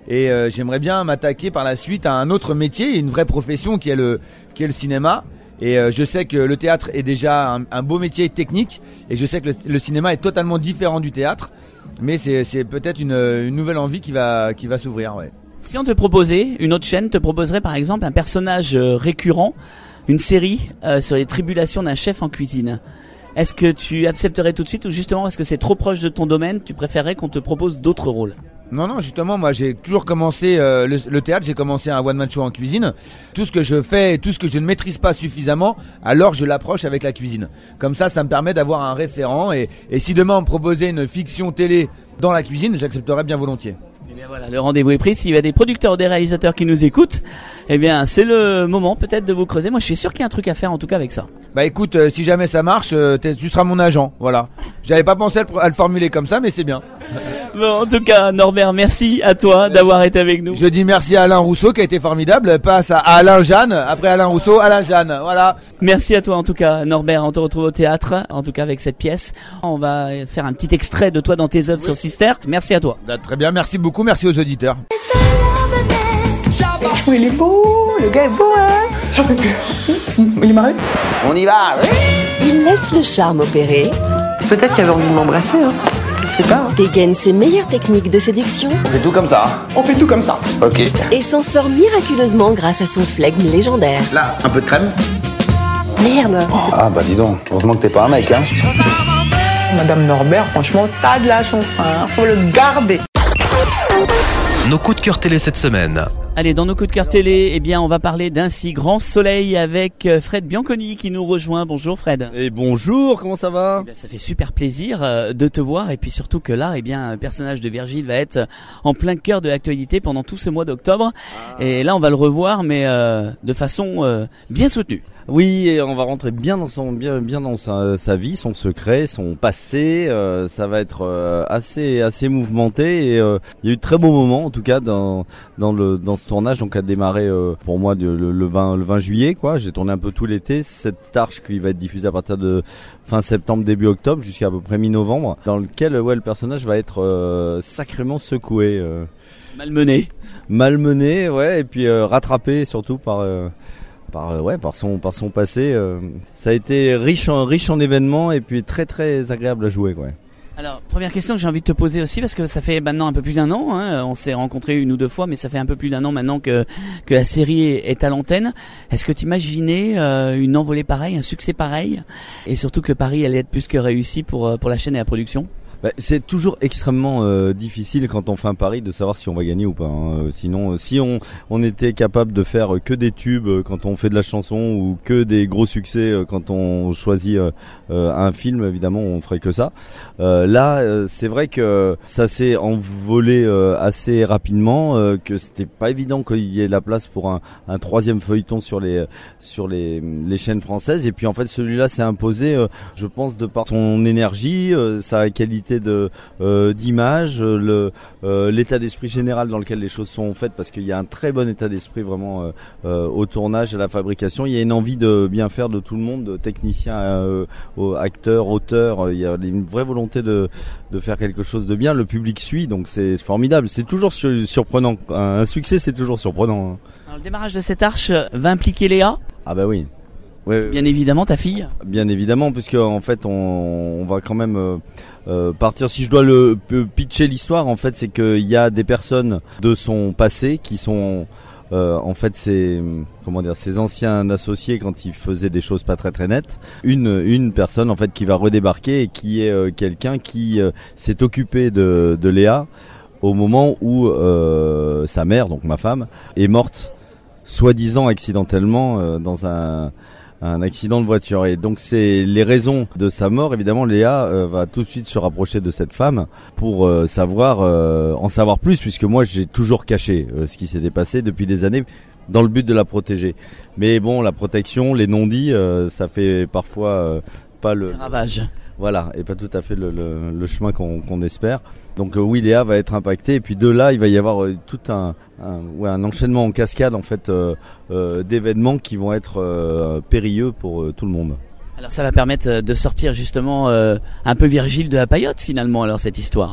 Et euh, j'aimerais bien m'attaquer par la suite à un autre métier, une vraie profession qui est le, qui est le cinéma. Et euh, je sais que le théâtre est déjà un, un beau métier technique, et je sais que le, le cinéma est totalement différent du théâtre. Mais c'est, c'est peut-être une, une nouvelle envie qui va, qui va s'ouvrir, ouais. Si on te proposait, une autre chaîne te proposerait par exemple un personnage euh, récurrent, une série euh, sur les tribulations d'un chef en cuisine, est-ce que tu accepterais tout de suite, ou justement parce que c'est trop proche de ton domaine, tu préférerais qu'on te propose d'autres rôles? Non, non, justement, moi j'ai toujours commencé euh, le, le théâtre, j'ai commencé un one-man show en cuisine. Tout ce que je fais, tout ce que je ne maîtrise pas suffisamment, alors je l'approche avec la cuisine. Comme ça, ça me permet d'avoir un référent, et, et si demain on me proposait une fiction télé dans la cuisine, j'accepterais bien volontiers. Eh bien voilà, le rendez-vous est pris. S'il y a des producteurs, des réalisateurs qui nous écoutent, eh bien c'est le moment peut-être de vous creuser. Moi je suis sûr qu'il y a un truc à faire en tout cas avec ça. Bah écoute, euh, si jamais ça marche, euh, tu seras mon agent, voilà. J'avais pas pensé à le, à le formuler comme ça, mais c'est bien. Bon, en tout cas, Norbert, merci à toi d'avoir été avec nous. Je dis merci à Alain Rousseau qui a été formidable. Passe à Alain Jeanne, après Alain Rousseau, Alain Jeanne, voilà. Merci à toi en tout cas, Norbert. On te retrouve au théâtre, en tout cas avec cette pièce. On va faire un petit extrait de toi dans tes œuvres oui. sur Sisters. Merci à toi. Bah, très bien, merci beaucoup, merci aux auditeurs. Franchement, il est beau, le gars est beau, hein. J'en peux plus. Il est marié. On y va, oui. Il laisse le charme opérer. Peut-être qu'il avait envie de m'embrasser, hein. Je sais pas. Dégaine ses meilleures techniques de séduction. On fait tout comme ça. On fait tout comme ça. Ok. Et s'en sort miraculeusement grâce à son flegme légendaire. Là, un peu de crème. Merde. Oh, ah bah dis donc, heureusement que t'es pas un mec, hein. Madame Norbert, franchement, t'as de la chance, hein. Faut le garder. Nos coups de cœur télé cette semaine. Allez, dans nos coups de cœur télé, eh bien, on va parler d'un si grand soleil avec Fred Bianconi qui nous rejoint. Bonjour Fred. Et bonjour, comment ça va? Eh bien, ça fait super plaisir euh, de te voir, et puis surtout que là, eh bien, un personnage de Virgile va être en plein cœur de l'actualité pendant tout ce mois d'octobre. Ah. Et là, on va le revoir, mais euh, de façon euh, bien soutenue. Oui, et on va rentrer bien dans son bien bien dans sa, sa vie, son secret, son passé. Euh, ça va être euh, assez assez mouvementé, et euh, il y a eu de très beaux moments en tout cas dans dans le dans ce tournage. Donc a démarré euh, pour moi le, le vingt le vingt juillet quoi. J'ai tourné un peu tout l'été. Cette arche qui va être diffusée à partir de fin septembre début octobre jusqu'à à peu près mi-novembre, dans lequel ouais le personnage va être euh, sacrément secoué, euh, malmené, malmené ouais, et puis euh, rattrapé surtout par euh, par ouais par son par son passé. Euh, ça a été riche en riche en événements, et puis très très agréable à jouer ouais. Alors, première question que j'ai envie de te poser aussi, parce que ça fait maintenant un peu plus d'un an, hein, on s'est rencontrés une ou deux fois, mais ça fait un peu plus d'un an maintenant que que la série est, est à l'antenne. Est-ce que tu imaginais euh, une envolée pareille, un succès pareil, et surtout que le pari allait être plus que réussi pour pour la chaîne et la production? Bah, c'est toujours extrêmement euh, difficile quand on fait un pari de savoir si on va gagner ou pas, hein. Sinon, si on on était capable de faire que des tubes quand on fait de la chanson, ou que des gros succès quand on choisit euh, un film, évidemment, on ferait que ça. Euh, là, euh, c'est vrai que ça s'est envolé euh, assez rapidement, euh, que c'était pas évident qu'il y ait la place pour un, un troisième feuilleton sur les sur les les chaînes françaises. Et puis en fait, celui-là s'est imposé, euh, je pense, de par son énergie, euh, sa qualité de euh, d'image, le euh, l'état d'esprit général dans lequel les choses sont faites, parce qu'il y a un très bon état d'esprit vraiment euh, euh, au tournage, à la fabrication. Il y a une envie de bien faire de tout le monde, de techniciens, euh, acteurs, auteurs. Il y a une vraie volonté de de faire quelque chose de bien. Le public suit, donc c'est formidable. C'est toujours sur, surprenant. Un succès, c'est toujours surprenant. Alors, le démarrage de cette arche va impliquer Léa. Ah bah oui. Ouais, bien évidemment ta fille. Bien évidemment, puisque en fait on, on va quand même euh, euh, partir. Si je dois le pitcher l'histoire, en fait, c'est qu'il y a des personnes de son passé qui sont euh, en fait ses comment dire ses anciens associés quand ils faisaient des choses pas très très nettes. Une une personne en fait qui va redébarquer, et qui est euh, quelqu'un qui euh, s'est occupé de de Léa au moment où euh, sa mère, donc ma femme, est morte soi-disant accidentellement euh, dans un un accident de voiture. Et donc c'est les raisons de sa mort. Évidemment, Léa euh, va tout de suite se rapprocher de cette femme pour euh, savoir euh, en savoir plus, puisque moi j'ai toujours caché euh, ce qui s'était passé depuis des années, dans le but de la protéger. Mais bon, la protection, les non-dits, euh, ça fait parfois euh, pas le ravage. Voilà, et pas tout à fait le, le, le chemin qu'on, qu'on espère. Donc euh, oui, Léa va être impactée, et puis de là, il va y avoir euh, tout un, un, ouais, un enchaînement en cascade en fait euh, euh, d'événements qui vont être euh, périlleux pour euh, tout le monde. Alors ça va permettre de sortir justement euh, un peu Virgile de la paillote finalement, alors cette histoire.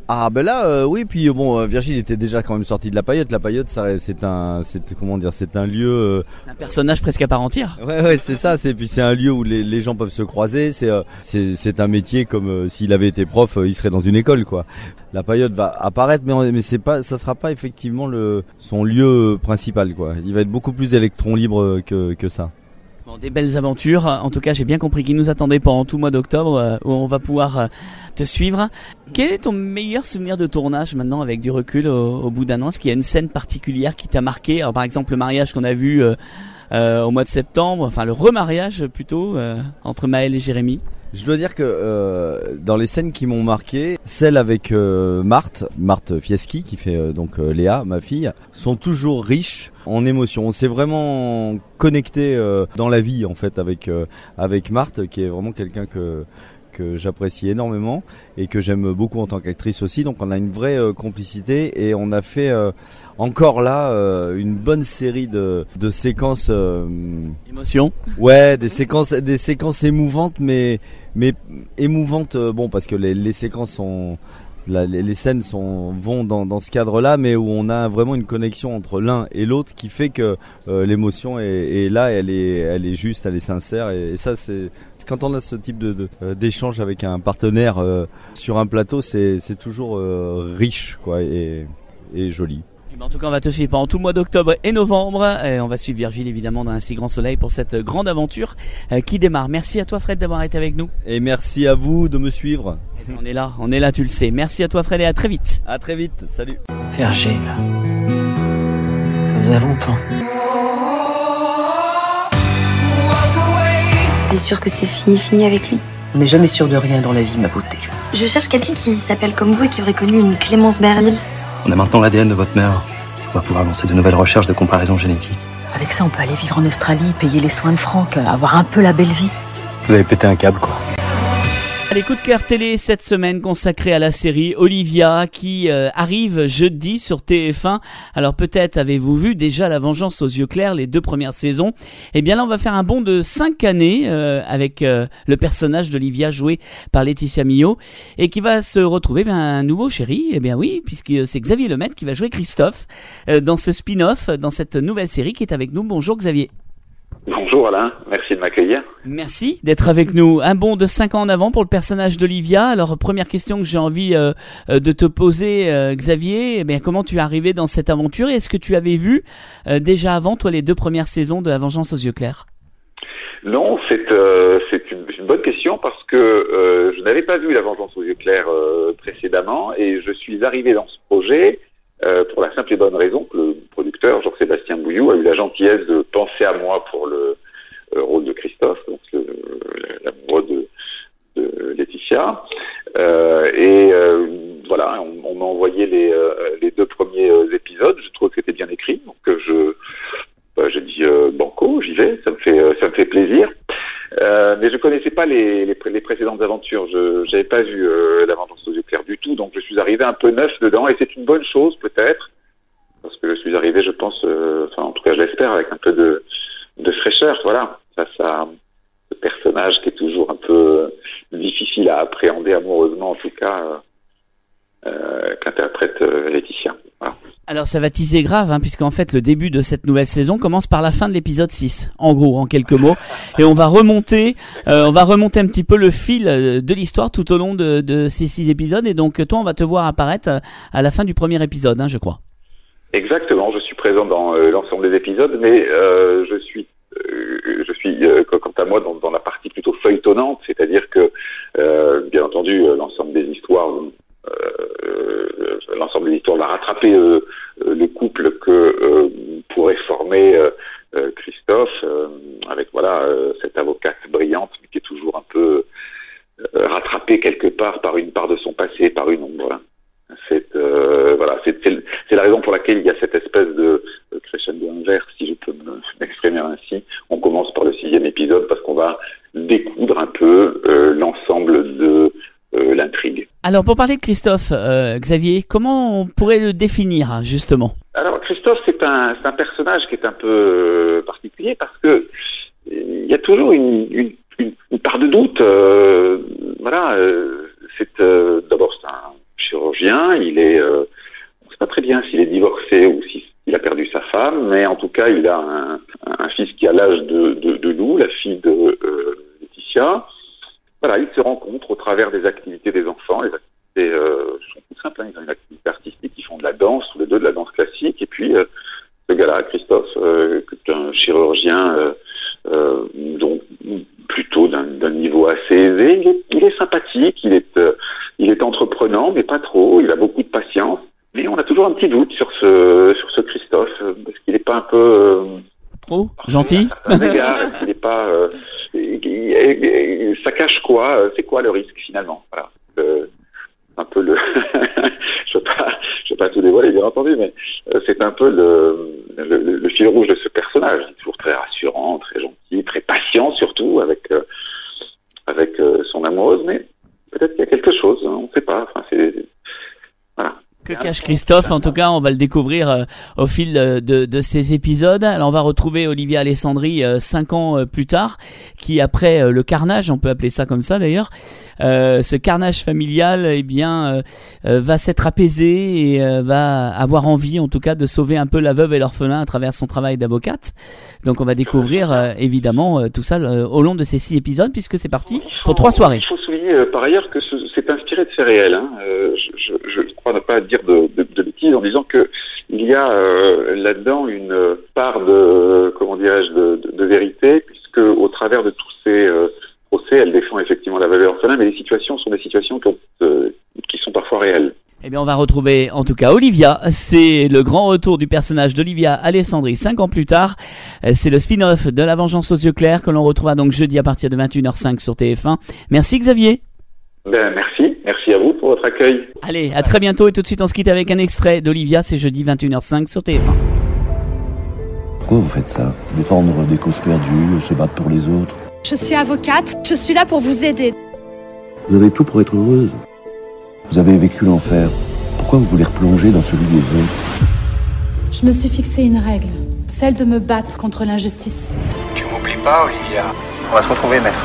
Ah ben là euh, oui puis bon euh, Virgile était déjà quand même sorti de la paillote. La paillote ça c'est un c'est comment dire c'est un lieu euh... c'est un personnage presque à part entière. Ouais ouais c'est ça c'est puis c'est un lieu où les, les gens peuvent se croiser. C'est euh, c'est c'est un métier comme euh, s'il avait été prof euh, il serait dans une école quoi. La paillote va apparaître mais mais c'est pas ça sera pas effectivement le son lieu principal quoi. Il va être beaucoup plus électron libre que que ça. Bon, des belles aventures. En tout cas, j'ai bien compris qu'ils nous attendaient pendant tout le mois d'octobre euh, où on va pouvoir euh, te suivre. Quel est ton meilleur souvenir de tournage maintenant avec du recul au, au bout d'un an? Est-ce qu'il y a une scène particulière qui t'a marqué? Alors, par exemple, le mariage qu'on a vu euh, euh, au mois de septembre, enfin le remariage plutôt euh, entre Maël et Jérémy. Je dois dire que euh, dans les scènes qui m'ont marqué, celles avec euh, Marthe, Marthe Fieschi qui fait euh, donc euh, Léa, ma fille, sont toujours riches en émotions. On s'est vraiment connecté euh, dans la vie en fait avec euh, avec Marthe qui est vraiment quelqu'un que que j'apprécie énormément et que j'aime beaucoup en tant qu'actrice aussi. Donc on a une vraie euh, complicité et on a fait euh, encore là euh, une bonne série de de séquences euh, émotions. Ouais, des séquences des séquences émouvantes mais mais émouvantes euh, bon parce que les les séquences sont La, les, les scènes sont, vont dans, dans ce cadre-là, mais où on a vraiment une connexion entre l'un et l'autre qui fait que euh, l'émotion est, est là, elle est, elle est juste, elle est sincère. Et, et ça, c'est quand on a ce type de, de euh, d'échange avec un partenaire euh, sur un plateau, c'est, c'est toujours euh, riche, quoi, et, et joli. En tout cas, on va te suivre pendant tout le mois d'octobre et novembre. Et on va suivre Virgile évidemment dans un si grand soleil pour cette grande aventure qui démarre. Merci à toi Fred d'avoir été avec nous. Et merci à vous de me suivre. On est là, on est là, tu le sais. Merci à toi Fred et à très vite. À très vite, salut. Virgile, ça faisait longtemps. T'es sûr que c'est fini, fini avec lui? On n'est jamais sûr de rien dans la vie, ma beauté. Je cherche quelqu'un qui s'appelle comme vous et qui aurait connu une Clémence Berville. On a maintenant l'A D N de votre mère. On va pouvoir lancer de nouvelles recherches de comparaison génétique. Avec ça, on peut aller vivre en Australie, payer les soins de Franck, avoir un peu la belle vie. Vous avez pété un câble, quoi. Allez, coup de cœur télé cette semaine consacré à la série Olivia qui euh, arrive jeudi sur T F un. Alors peut-être avez-vous vu déjà La Vengeance aux yeux clairs, les deux premières saisons. Eh bien là, on va faire un bond de cinq années euh, avec euh, le personnage d'Olivia joué par Laetitia Millot et qui va se retrouver ben, un nouveau chéri. Eh bien oui, puisque c'est Xavier Lemaitre qui va jouer Christophe euh, dans ce spin-off, dans cette nouvelle série qui est avec nous. Bonjour Xavier. Bonjour Alain, merci de m'accueillir. Merci d'être avec nous. Un bond de cinq ans en avant pour le personnage d'Olivia. Alors première question que j'ai envie euh, de te poser euh, Xavier, eh bien, comment tu es arrivé dans cette aventure et est-ce que tu avais vu euh, déjà avant toi les deux premières saisons de La Vengeance aux yeux clairs? Non, c'est euh, c'est une, une bonne question parce que euh, je n'avais pas vu La Vengeance aux yeux clairs euh, précédemment et je suis arrivé dans ce projet Euh, pour la simple et bonne raison que le producteur Jean-Sébastien Bouilloux a eu la gentillesse de penser à moi pour le euh, rôle de Christophe, donc le, l'amoureux de, de Laetitia. Euh, et euh, voilà, on, on m'a envoyé les, euh, les deux premiers euh, épisodes. Je trouve que c'était bien écrit, donc euh, je bah, j'ai dit euh, banco, j'y vais, ça me fait euh, ça me fait plaisir. Euh, mais je connaissais pas les, les, les précédentes aventures. Je j'avais pas vu euh, La Vengeance aux yeux clairs du tout, donc je suis arrivé un peu neuf dedans et c'est une bonne chose peut-être parce que je suis arrivé, je pense, euh, enfin en tout cas je l'espère, avec un peu de de fraîcheur, voilà, face à ce personnage qui est toujours un peu difficile à appréhender amoureusement, en tout cas euh, euh, qu'interprète euh, Laetitia. Voilà. Alors ça va teaser grave, hein, puisqu'en fait le début de cette nouvelle saison commence par la fin de l'épisode six, en gros, en quelques mots. Et on va remonter euh, on va remonter un petit peu le fil de l'histoire tout au long de, de ces six épisodes. Et donc toi, on va te voir apparaître à la fin du premier épisode, hein, je crois. Exactement, je suis présent dans euh, l'ensemble des épisodes, mais euh, je suis euh, je suis euh, quant à moi dans, dans la partie plutôt feuilletonnante, c'est-à-dire que euh, bien entendu l'ensemble des histoires Euh, l'ensemble des histoires va rattraper euh, le couple que euh, pourrait former euh, euh, Christophe euh, avec voilà euh, cette avocate brillante mais qui est toujours un peu euh, rattrapée quelque part par une part de son passé, par une ombre. C'est euh, voilà, c'est, c'est, c'est la raison pour laquelle il y a cette espèce de, de crescendo inverse, si je peux m'exprimer ainsi. On commence par le sixième épisode parce qu'on va découdre un peu euh, l'ensemble de Euh, l'intrigue. Alors pour parler de Christophe, euh, Xavier, comment on pourrait le définir justement? Alors Christophe, c'est un, c'est un personnage qui est un peu euh, particulier parce que il y a toujours une, une, une, une part de doute. Euh, voilà, euh, c'est euh, d'abord c'est un chirurgien Olivia, il a un, un fils qui a l'âge de, de, de Lou, la fille de euh, Laetitia. Voilà, ils se rencontrent au travers des activités des enfants. Les activités euh, sont tout simples, hein. Ils ont une activité artistique, ils font de la danse, tous les deux de la danse classique. Et puis, euh, ce gars-là, Christophe, euh, qui est un chirurgien, euh, euh, donc plutôt d'un, d'un niveau assez aisé, il est, il est sympathique, il est, euh, il est entreprenant, mais pas trop. Il a beaucoup de patience. Mais on a toujours un petit doute sur ce, sur ce Christophe, parce qu'il n'est pas un peu... Euh, Trop gentil. Il n'est pas... Euh, il, il, ça cache quoi? C'est quoi le risque, finalement? Voilà. Euh, un peu le... je ne veux pas, je veux pas tout dévoiler, bien entendu, mais euh, c'est un peu le, le, le fil rouge de ce personnage. Il est toujours très rassurant, très gentil, très patient, surtout, avec, euh, avec euh, son amoureuse, mais peut-être qu'il y a quelque chose, hein, on ne sait pas. Enfin, c'est... Voilà. Que cache Christophe? En tout cas, on va le découvrir euh, au fil de, de, de ces épisodes. Alors, on va retrouver Olivia Alessandri euh, cinq ans euh, plus tard, qui après euh, le carnage, on peut appeler ça comme ça d'ailleurs, euh, ce carnage familial, eh bien, euh, euh, va s'être apaisé et euh, va avoir envie, en tout cas, de sauver un peu la veuve et l'orphelin à travers son travail d'avocate. Donc, on va découvrir euh, évidemment euh, tout ça euh, au long de ces six épisodes, puisque c'est parti faut, pour trois soirées. Il faut souligner euh, par ailleurs que ce, c'est inspiré de faits réels. Hein. Euh, je, je, je crois ne pas dire de, de, de bêtises en disant que il y a euh, là-dedans une part de, comment dirais-je, de, de, de vérité, puisque au travers de tous ces euh, procès, elle défend effectivement la veuve et l'orphelin, mais les situations sont des situations qui, ont, euh, qui sont parfois réelles. Eh bien, on va retrouver en tout cas Olivia. C'est le grand retour du personnage d'Olivia Alessandri cinq ans plus tard. C'est le spin-off de La Vengeance aux yeux clairs que l'on retrouvera donc jeudi à partir de vingt et une heures cinq sur T F un. Merci Xavier. Ben, merci, merci à vous pour votre accueil. Allez, à très bientôt et tout de suite on se quitte avec un extrait d'Olivia, c'est jeudi vingt et une heures cinq sur T F un. Pourquoi vous faites ça? Défendre des causes perdues, se battre pour les autres? Je suis avocate, je suis là pour vous aider. Vous avez tout pour être heureuse. Vous avez vécu l'enfer. Pourquoi vous voulez replonger dans celui des autres? Je me suis fixé une règle, celle de me battre contre l'injustice. Tu m'oublies pas, Olivia. On va se retrouver, maître.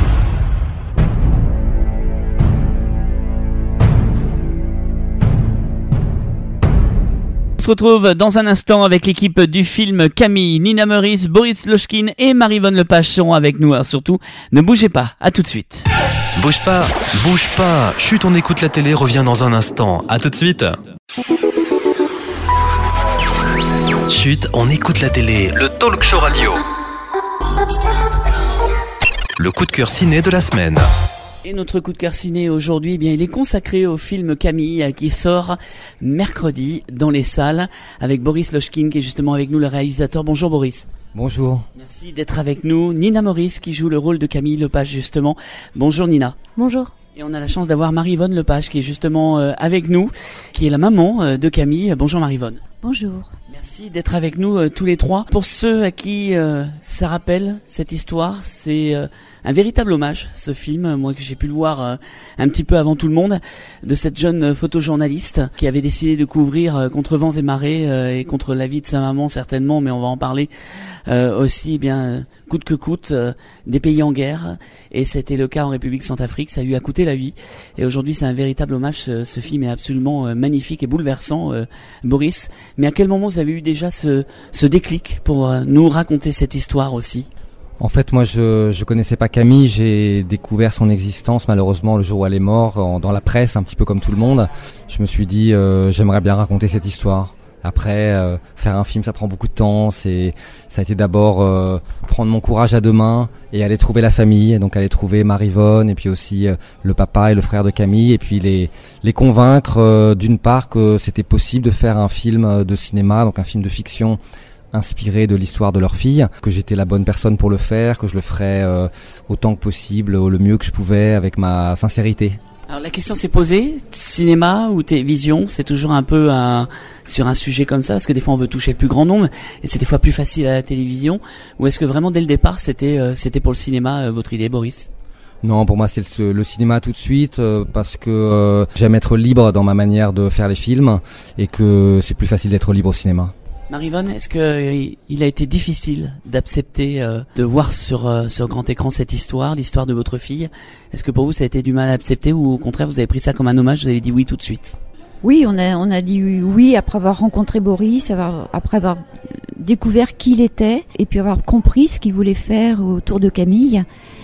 On se retrouve dans un instant avec l'équipe du film Camille. Nina Meurice, Boris Lochkin et Maryvonne Lepage seront avec nous. Alors surtout, ne bougez pas, à tout de suite. Bouge pas, bouge pas. Chut, on écoute la télé, revient dans un instant. À tout de suite. Chut, on écoute la télé. Le talk show radio. Le coup de cœur ciné de la semaine. Et notre coup de cœur ciné aujourd'hui, eh bien, il est consacré au film Camille qui sort mercredi dans les salles avec Boris Lochkin qui est justement avec nous, le réalisateur. Bonjour Boris. Bonjour. Merci d'être avec nous. Nina Meurice qui joue le rôle de Camille Lepage justement. Bonjour Nina. Bonjour. Et on a la chance d'avoir Maryvonne Lepage qui est justement euh, avec nous, qui est la maman euh, de Camille. Bonjour Maryvonne. Bonjour. Merci d'être avec nous euh, tous les trois. Pour ceux à qui euh, ça rappelle cette histoire, c'est euh, un véritable hommage, ce film, moi que j'ai pu le voir euh, un petit peu avant tout le monde, de cette jeune euh, photojournaliste qui avait décidé de couvrir euh, contre vents et marées euh, et contre la vie de sa maman certainement, mais on va en parler euh, aussi, eh bien coûte que coûte, euh, des pays en guerre, et c'était le cas en République Centrafrique, ça lui a coûté la vie, et aujourd'hui c'est un véritable hommage, ce, ce film est absolument euh, magnifique et bouleversant, euh, Boris. Mais à quel moment vous avez eu déjà ce, ce déclic pour euh, nous raconter cette histoire aussi? En fait, moi, je je connaissais pas Camille. J'ai découvert son existence malheureusement le jour où elle est morte, en, dans la presse, un petit peu comme tout le monde. Je me suis dit, euh, j'aimerais bien raconter cette histoire. Après, euh, faire un film, ça prend beaucoup de temps. C'est, ça a été d'abord euh, prendre mon courage à deux mains et aller trouver la famille. Donc aller trouver Maryvonne et puis aussi euh, le papa et le frère de Camille, et puis les les convaincre euh, d'une part que c'était possible de faire un film de cinéma, donc un film de fiction inspiré de l'histoire de leur fille, que j'étais la bonne personne pour le faire, que je le ferais euh, autant que possible, le mieux que je pouvais, avec ma sincérité. Alors la question s'est posée, cinéma ou télévision, c'est toujours un peu un, sur un sujet comme ça, parce que des fois on veut toucher le plus grand nombre, et c'est des fois plus facile à la télévision, ou est-ce que vraiment dès le départ c'était euh, c'était pour le cinéma euh, votre idée, Boris? Non, pour moi c'est le, le cinéma tout de suite, euh, parce que euh, j'aime être libre dans ma manière de faire les films, et que c'est plus facile d'être libre au cinéma. Maryvonne, est-ce que euh, il a été difficile d'accepter euh, de voir sur euh, sur grand écran cette histoire, l'histoire de votre fille? Est-ce que pour vous ça a été du mal à accepter, ou au contraire vous avez pris ça comme un hommage, vous avez dit oui tout de suite? Oui, on a, on a dit oui après avoir rencontré Boris, après avoir découvert qui il était et puis avoir compris ce qu'il voulait faire autour de Camille.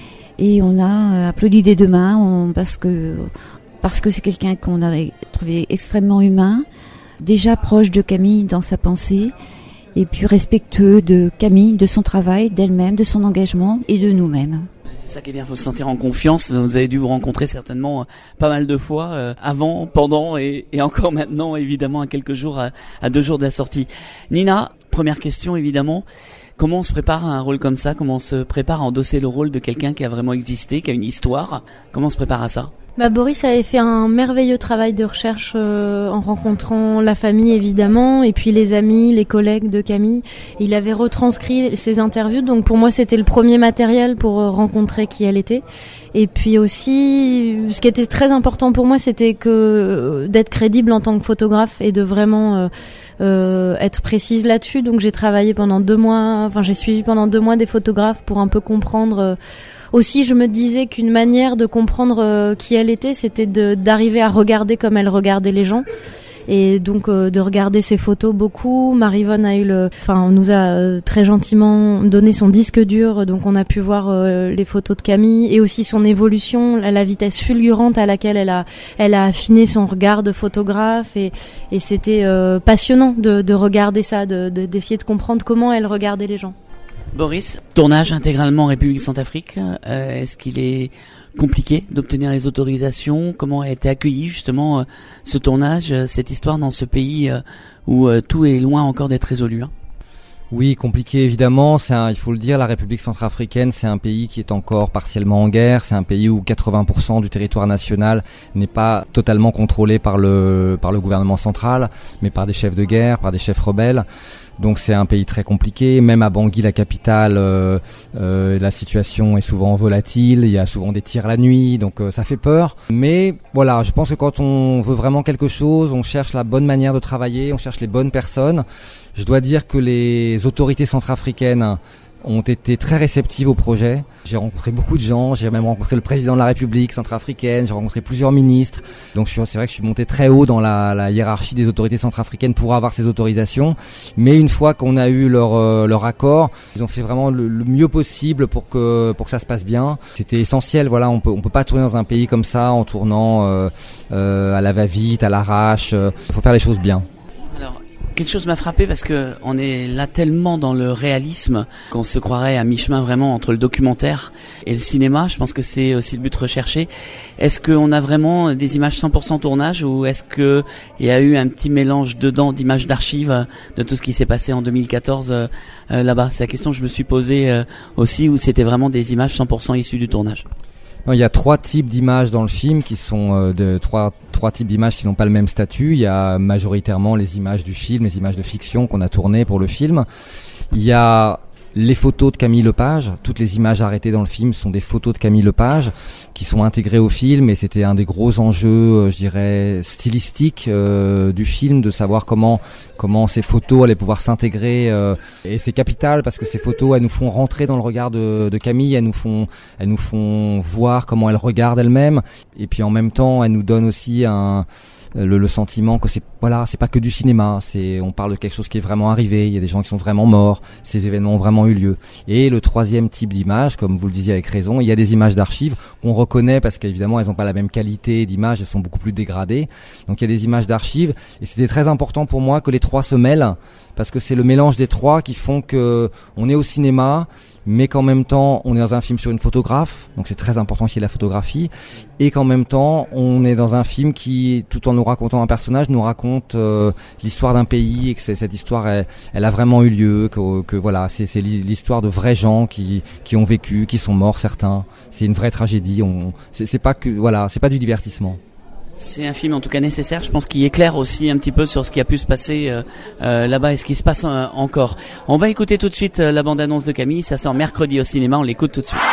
Et on a applaudi des deux mains on, parce que parce que c'est quelqu'un qu'on a trouvé extrêmement humain, déjà proche de Camille dans sa pensée et puis respectueux de Camille, de son travail, d'elle-même, de son engagement et de nous-mêmes. C'est ça qui est bien, il faut se sentir en confiance. Vous avez dû vous rencontrer certainement euh, pas mal de fois, euh, avant, pendant et, et encore maintenant, évidemment, à quelques jours, à, à deux jours de la sortie. Nina, première question, évidemment. Comment on se prépare à un rôle comme ça? Comment on se prépare à endosser le rôle de quelqu'un qui a vraiment existé, qui a une histoire? Comment on se prépare à ça? Bah, Boris avait fait un merveilleux travail de recherche euh, en rencontrant la famille évidemment et puis les amis, les collègues de Camille. Il avait retranscrit ses interviews, donc pour moi c'était le premier matériel pour euh, rencontrer qui elle était. Et puis aussi, ce qui était très important pour moi, c'était que euh, d'être crédible en tant que photographe et de vraiment euh, euh, être précise là-dessus. Donc j'ai travaillé pendant deux mois, enfin j'ai suivi pendant deux mois des photographes pour un peu comprendre. Euh, Aussi, je me disais qu'une manière de comprendre euh, qui elle était, c'était de, d'arriver à regarder comme elle regardait les gens. Et donc euh, de regarder ses photos beaucoup. Marie-Vonne a eu le, enfin, on nous a euh, très gentiment donné son disque dur, donc on a pu voir euh, les photos de Camille et aussi son évolution, la, la vitesse fulgurante à laquelle elle a, elle a affiné son regard de photographe et, et c'était euh, passionnant de, de regarder ça, de, de, d'essayer de comprendre comment elle regardait les gens. Boris, tournage intégralement en République Centrafrique, euh, est-ce qu'il est compliqué d'obtenir les autorisations? Comment a été accueilli justement euh, ce tournage, euh, cette histoire dans ce pays euh, où euh, tout est loin encore d'être résolu, hein? Oui, compliqué évidemment, c'est un, il faut le dire, la République centrafricaine, c'est un pays qui est encore partiellement en guerre, c'est un pays où quatre-vingts pour cent du territoire national n'est pas totalement contrôlé par le par le gouvernement central, mais par des chefs de guerre, par des chefs rebelles. Donc c'est un pays très compliqué, même à Bangui, la capitale, euh, euh, la situation est souvent volatile, il y a souvent des tirs la nuit, donc euh, ça fait peur. Mais voilà, je pense que quand on veut vraiment quelque chose, on cherche la bonne manière de travailler, on cherche les bonnes personnes. Je dois dire que les autorités centrafricaines ont été très réceptives au projet. J'ai rencontré beaucoup de gens, j'ai même rencontré le président de la République centrafricaine, j'ai rencontré plusieurs ministres. Donc je suis, c'est vrai que je suis monté très haut dans la, la hiérarchie des autorités centrafricaines pour avoir ces autorisations. Mais une fois qu'on a eu leur, euh, leur accord, ils ont fait vraiment le, le mieux possible pour que, pour que ça se passe bien. C'était essentiel, voilà, on peut, on peut pas tourner dans un pays comme ça en tournant euh, euh, à la va-vite, à l'arrache. Il faut faire les choses bien. Quelque chose m'a frappé parce que on est là tellement dans le réalisme qu'on se croirait à mi-chemin vraiment entre le documentaire et le cinéma. Je pense que c'est aussi le but recherché. Est-ce qu'on a vraiment des images cent pour cent tournage ou est-ce que il y a eu un petit mélange dedans d'images d'archives de tout ce qui s'est passé en deux mille quatorze euh, euh, là-bas? C'est la question que je me suis posée euh, aussi, où c'était vraiment des images cent pour cent issues du tournage. Non, il y a trois types d'images dans le film qui sont euh, de trois trois types d'images qui n'ont pas le même statut. Il y a majoritairement les images du film, les images de fiction qu'on a tournées pour le film. Il y a les photos de Camille Lepage, toutes les images arrêtées dans le film sont des photos de Camille Lepage qui sont intégrées au film et c'était un des gros enjeux, euh, je dirais, stylistiques euh, du film, de savoir comment comment ces photos allaient pouvoir s'intégrer euh, et c'est capital parce que ces photos elles nous font rentrer dans le regard de, de Camille, elles nous font elles nous font voir comment elle regarde elle-même et puis en même temps elles nous donnent aussi un Le, le sentiment que c'est voilà, c'est pas que du cinéma, c'est on parle de quelque chose qui est vraiment arrivé, il y a des gens qui sont vraiment morts, ces événements ont vraiment eu lieu. Et le troisième type d'image, comme vous le disiez avec raison, il y a des images d'archives qu'on reconnaît parce qu'évidemment elles ont pas la même qualité d'image, elles sont beaucoup plus dégradées. Donc il y a des images d'archives et c'était très important pour moi que les trois se mêlent parce que c'est le mélange des trois qui font que on est au cinéma mais qu'en même temps on est dans un film sur une photographe, donc c'est très important qu'il y ait la photographie, et qu'en même temps on est dans un film qui, tout en nous racontant un personnage, nous raconte euh, l'histoire d'un pays, et que c'est, cette histoire elle, elle a vraiment eu lieu, que, que voilà, c'est, c'est l'histoire de vrais gens qui qui ont vécu, qui sont morts certains. C'est une vraie tragédie. On, c'est, c'est pas que voilà, c'est pas du divertissement. C'est un film en tout cas nécessaire, je pense qu'il éclaire aussi un petit peu sur ce qui a pu se passer euh, euh, là-bas et ce qui se passe euh, encore. On va écouter tout de suite euh, la bande-annonce de Camille, ça sort mercredi au cinéma, on l'écoute tout de suite.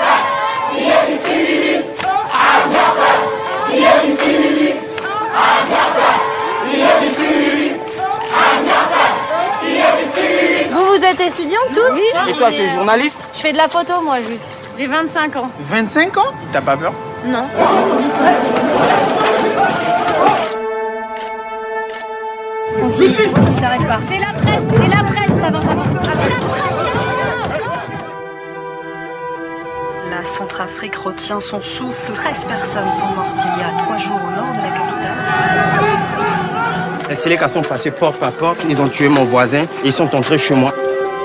Vous, vous êtes étudiante tous? Oui. Et toi, tu es journaliste? Je fais de la photo moi juste. J'ai vingt-cinq ans. vingt-cinq ans? T'as pas peur? Non. continue, continue, t'arrêtes pas. C'est la presse, c'est la presse, ça va, ça va, ça va. C'est la presse, La Centrafrique retient son souffle. treize personnes sont mortes il y a trois jours au nord de la capitale. Les Sélékas sont passés porte par porte, ils ont tué mon voisin, ils sont entrés chez moi.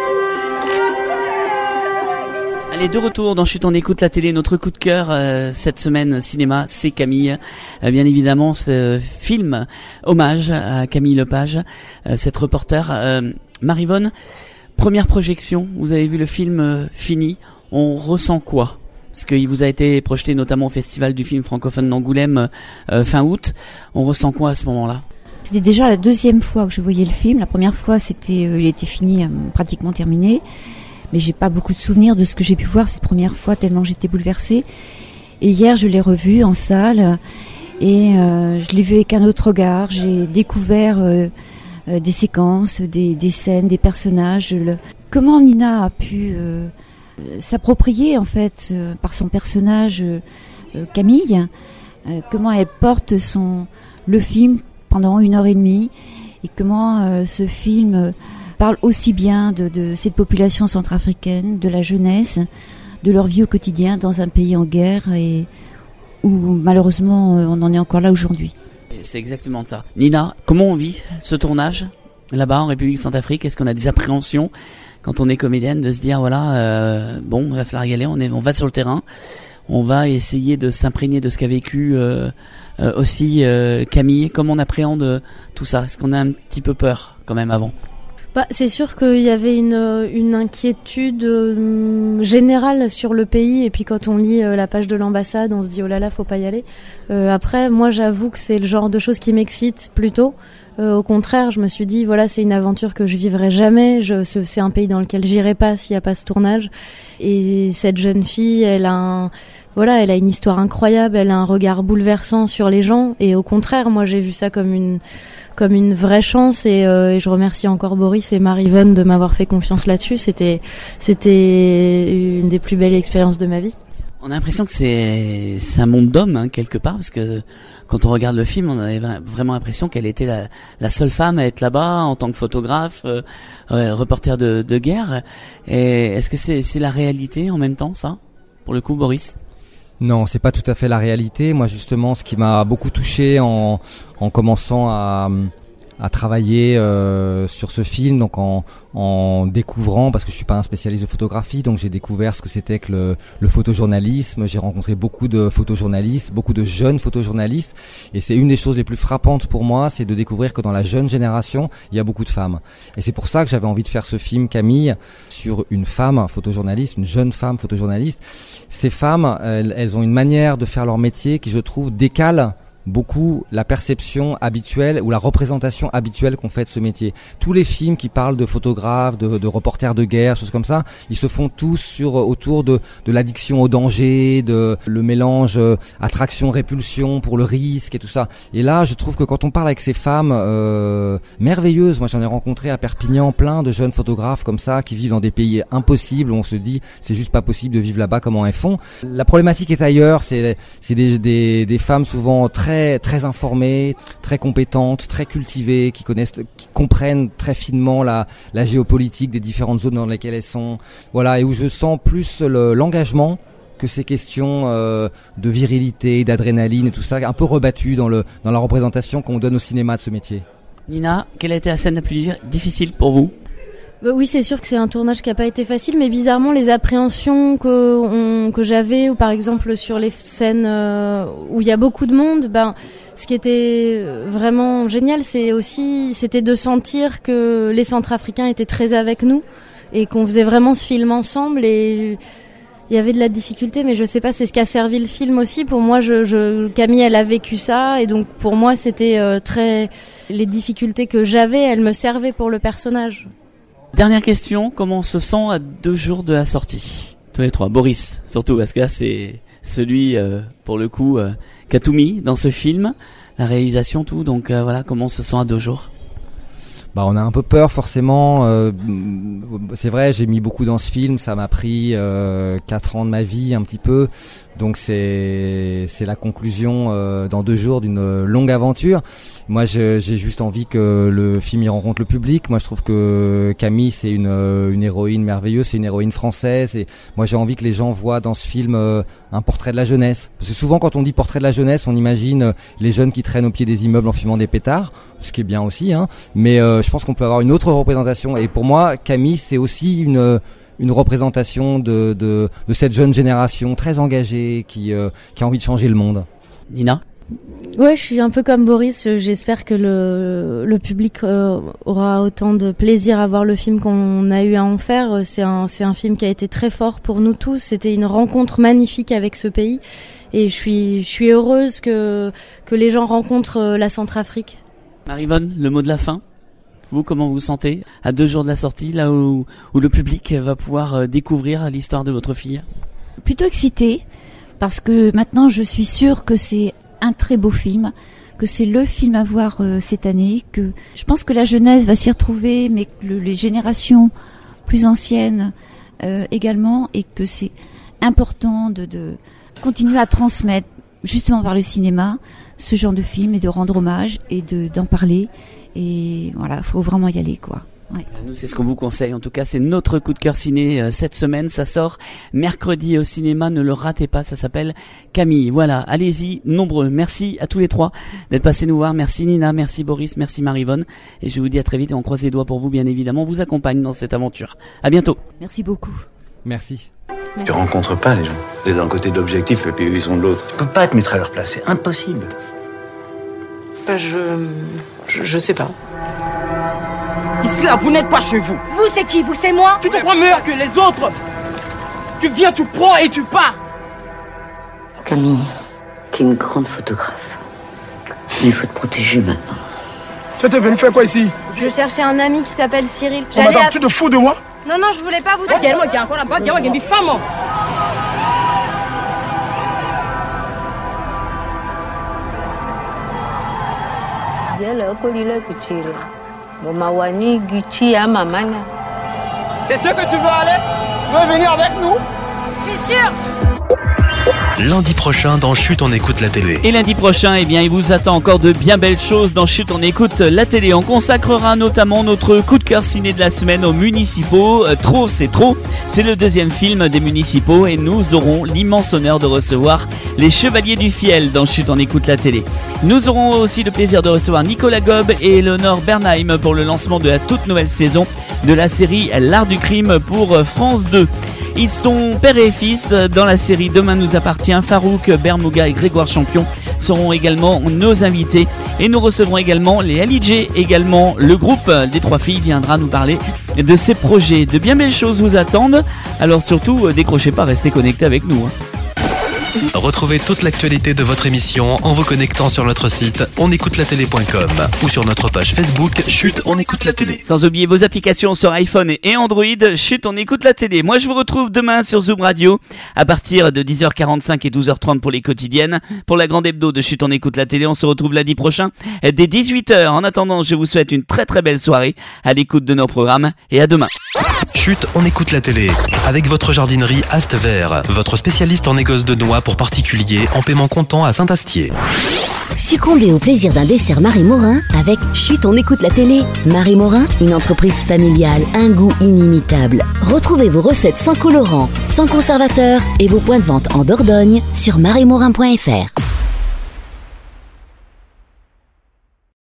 Allez, de retour dans Chut, on écoute la télé. Notre coup de cœur euh, cette semaine cinéma, c'est Camille. Euh, bien évidemment, ce film hommage à Camille Lepage, euh, cette reporter. Euh, Maryvonne, première projection, vous avez vu le film euh, fini, on ressent quoi? Parce qu'il vous a été projeté notamment au Festival du film francophone d'Angoulême euh, fin août. On ressent quoi à ce moment-là? C'était déjà la deuxième fois que je voyais le film. La première fois, c'était, euh, il était fini, euh, pratiquement terminé. Mais j'ai pas beaucoup de souvenirs de ce que j'ai pu voir cette première fois, tellement j'étais bouleversée. Et hier, je l'ai revu en salle et euh, je l'ai vu avec un autre regard. J'ai découvert euh, euh, des séquences, des, des scènes, des personnages. Le... Comment Nina a pu euh, s'approprier en fait euh, par son personnage euh, Camille, euh, comment elle porte son le film pendant une heure et demie et comment euh, ce film euh, parle aussi bien de, de cette population centrafricaine, de la jeunesse, de leur vie au quotidien dans un pays en guerre et où malheureusement on en est encore là aujourd'hui. C'est exactement ça. Nina, comment on vit ce tournage là-bas en République Centrafrique? Est-ce qu'on a des appréhensions quand on est comédienne de se dire voilà, euh, bon, il va falloir y aller, on, est, on va sur le terrain, on va essayer de s'imprégner de ce qu'a vécu euh, euh, aussi euh, Camille. Comment on appréhende tout ça? Est-ce qu'on a un petit peu peur quand même avant? Bah, c'est sûr qu'il y avait une, une inquiétude euh, générale sur le pays et puis quand on lit euh, la page de l'ambassade, on se dit oh là là, faut pas y aller. Euh, après, moi j'avoue que c'est le genre de choses qui m'excite plutôt. Euh, au contraire, je me suis dit voilà, c'est une aventure que je vivrai jamais. Je, c'est un pays dans lequel j'irai pas s'il y a pas ce tournage. Et cette jeune fille, elle a un, voilà, elle a une histoire incroyable, elle a un regard bouleversant sur les gens. Et au contraire, moi j'ai vu ça comme une comme une vraie chance et, euh, et je remercie encore Boris et Maryvonne de m'avoir fait confiance là-dessus. C'était c'était une des plus belles expériences de ma vie. On a l'impression que c'est c'est un monde d'hommes hein, quelque part parce que quand on regarde le film, on avait vraiment l'impression qu'elle était la, la seule femme à être là-bas en tant que photographe, euh, euh, reporter de, de guerre. Et est-ce que c'est c'est la réalité en même temps ça, pour le coup, Boris? Non, c'est pas tout à fait la réalité. Moi, justement, ce qui m'a beaucoup touché en, en commençant à, à travailler euh, sur ce film, donc en, en découvrant, parce que je suis pas un spécialiste de photographie, donc j'ai découvert ce que c'était que le, le photojournalisme. J'ai rencontré beaucoup de photojournalistes, beaucoup de jeunes photojournalistes, et c'est une des choses les plus frappantes pour moi, c'est de découvrir que dans la jeune génération, il y a beaucoup de femmes. Et c'est pour ça que j'avais envie de faire ce film, Camille, sur une femme photojournaliste, une jeune femme photojournaliste. Ces femmes, elles, elles ont une manière de faire leur métier qui, je trouve, décale beaucoup la perception habituelle ou la représentation habituelle qu'on fait de ce métier. Tous les films qui parlent de photographes, de, de reporters de guerre, choses comme ça, ils se font tous sur autour de, de l'addiction au danger, de le mélange euh, attraction-répulsion pour le risque et tout ça. Et là, je trouve que quand on parle avec ces femmes euh, merveilleuses, moi j'en ai rencontré à Perpignan plein de jeunes photographes comme ça qui vivent dans des pays impossibles où on se dit c'est juste pas possible de vivre là-bas, comment elles font. La problématique est ailleurs, c'est c'est des des, des femmes souvent très très informées, très compétentes, très cultivées, qui connaissent, qui comprennent très finement la, la géopolitique des différentes zones dans lesquelles elles sont. Voilà, et où je sens plus le, l'engagement que ces questions euh, de virilité, d'adrénaline et tout ça, un peu rebattues dans le dans la représentation qu'on donne au cinéma de ce métier. Nina, quelle a été la scène la plus difficile pour vous? Bah oui, c'est sûr que c'est un tournage qui a pas été facile, mais bizarrement les appréhensions que on, que j'avais, ou par exemple sur les scènes euh, où il y a beaucoup de monde, ben ce qui était vraiment génial, c'est aussi c'était de sentir que les Centrafricains étaient très avec nous et qu'on faisait vraiment ce film ensemble. Et il y avait de la difficulté, mais je sais pas, c'est ce qui a servi le film aussi. Pour moi, je, je Camille, elle a vécu ça, et donc pour moi, c'était euh, très les difficultés que j'avais, elles me servaient pour le personnage. Dernière question, comment on se sent à deux jours de la sortie? Tous les trois, Boris, surtout, parce que là c'est celui, euh, pour le coup, euh, qui a tout mis dans ce film, la réalisation, tout, donc euh, voilà, comment on se sent à deux jours? Bah, on a un peu peur forcément, euh, c'est vrai, j'ai mis beaucoup dans ce film, ça m'a pris euh, quatre ans de ma vie un petit peu, Donc c'est c'est la conclusion euh, dans deux jours d'une longue aventure. Moi, je, j'ai juste envie que le film y rencontre le public. Moi, je trouve que Camille, c'est une une héroïne merveilleuse, c'est une héroïne française. Et moi, j'ai envie que les gens voient dans ce film euh, un portrait de la jeunesse. Parce que souvent, quand on dit portrait de la jeunesse, on imagine euh, les jeunes qui traînent au pied des immeubles en fumant des pétards, ce qui est bien aussi. Hein. Mais euh, je pense qu'on peut avoir une autre représentation. Et pour moi, Camille, c'est aussi une une représentation de de, de cette jeune génération très engagée qui euh, qui a envie de changer le monde. Nina? Ouais, je suis un peu comme Boris. J'espère que le, le public euh, aura autant de plaisir à voir le film qu'on a eu à en faire. C'est un, c'est un film qui a été très fort pour nous tous. C'était une rencontre magnifique avec ce pays. Et je suis, je suis heureuse que, que les gens rencontrent la Centrafrique. Marie-Vonne, le mot de la fin? Vous, comment vous vous sentez à deux jours de la sortie, là où, où le public va pouvoir découvrir l'histoire de votre fille? Plutôt excitée, parce que maintenant je suis sûre que c'est un très beau film, que c'est le film à voir euh, cette année, que je pense que la jeunesse va s'y retrouver, mais que le, les générations plus anciennes euh, également, et que c'est important de, de continuer à transmettre, justement par le cinéma, ce genre de film, et de rendre hommage, et de, d'en parler, et voilà, faut vraiment y aller, quoi. Ouais. Nous, c'est ce qu'on vous conseille. En tout cas, c'est notre coup de cœur ciné euh, cette semaine. Ça sort mercredi au cinéma. Ne le ratez pas. Ça s'appelle Camille. Voilà. Allez-y, nombreux. Merci à tous les trois d'être passés nous voir. Merci Nina, merci Boris, merci Marie-Vonne. Et je vous dis à très vite et on croise les doigts pour vous, bien évidemment. On vous accompagne dans cette aventure. À bientôt. Merci beaucoup. Merci. Merci. Tu rencontres pas les gens. T'es d'un côté de l'objectif et puis eux, ils sont de l'autre. Tu peux pas te mettre à leur place. C'est impossible. Bah, je... je... Je sais pas. Ici, là, vous n'êtes pas chez vous. Vous, c'est qui? Vous, c'est moi? Tu te crois meilleur que les autres? Tu viens, tu prends et tu pars. Camille, t'es une grande photographe. Il faut te protéger maintenant. Tu étais venu faire quoi ici? Je cherchais un ami qui s'appelle Cyril. Oh, madame, à... tu te fous de moi? Non, non, je voulais pas vous... T'es sûr que tu veux aller? Tu veux venir avec nous? Je suis sûre. Lundi prochain dans Chut, on écoute la télé. Et lundi prochain, eh bien, il vous attend encore de bien belles choses dans Chut, on écoute la télé. On consacrera notamment notre coup de cœur ciné de la semaine aux municipaux. Euh, trop, c'est trop. C'est le deuxième film des municipaux et nous aurons l'immense honneur de recevoir les Chevaliers du Fiel dans Chut, on écoute la télé. Nous aurons aussi le plaisir de recevoir Nicolas Gob et Eleonore Bernheim pour le lancement de la toute nouvelle saison de la série L'Art du Crime pour France deux. Ils sont père et fils dans la série Demain nous appartient. Farouk Bermouga et Grégoire Champion seront également nos invités. Et nous recevrons également les Ali J. Également, le groupe des trois filles viendra nous parler de ses projets. De bien belles choses vous attendent. Alors surtout, décrochez pas, restez connectés avec nous. Hein. Retrouvez toute l'actualité de votre émission en vous connectant sur notre site onécoutelatélé point com ou sur notre page Facebook Chut, on écoute la télé. Sans oublier vos applications sur iPhone et Android. Chut, on écoute la télé. Moi, je vous retrouve demain sur Zoom Radio à partir de dix heures quarante-cinq et douze heures trente pour les quotidiennes. Pour la grande hebdo de Chut, on écoute la télé, on se retrouve lundi prochain dès dix-huit heures. En attendant, je vous souhaite une très très belle soirée à l'écoute de nos programmes et à demain. Chut, on écoute la télé avec votre jardinerie Ast Vert, votre spécialiste en négoce de noix pour particuliers en paiement comptant à Saint-Astier. Succombez au plaisir d'un dessert Marie Morin avec Chut, on écoute la télé. Marie Morin, une entreprise familiale, un goût inimitable. Retrouvez vos recettes sans colorant, sans conservateur et vos points de vente en Dordogne sur marie morin point f r.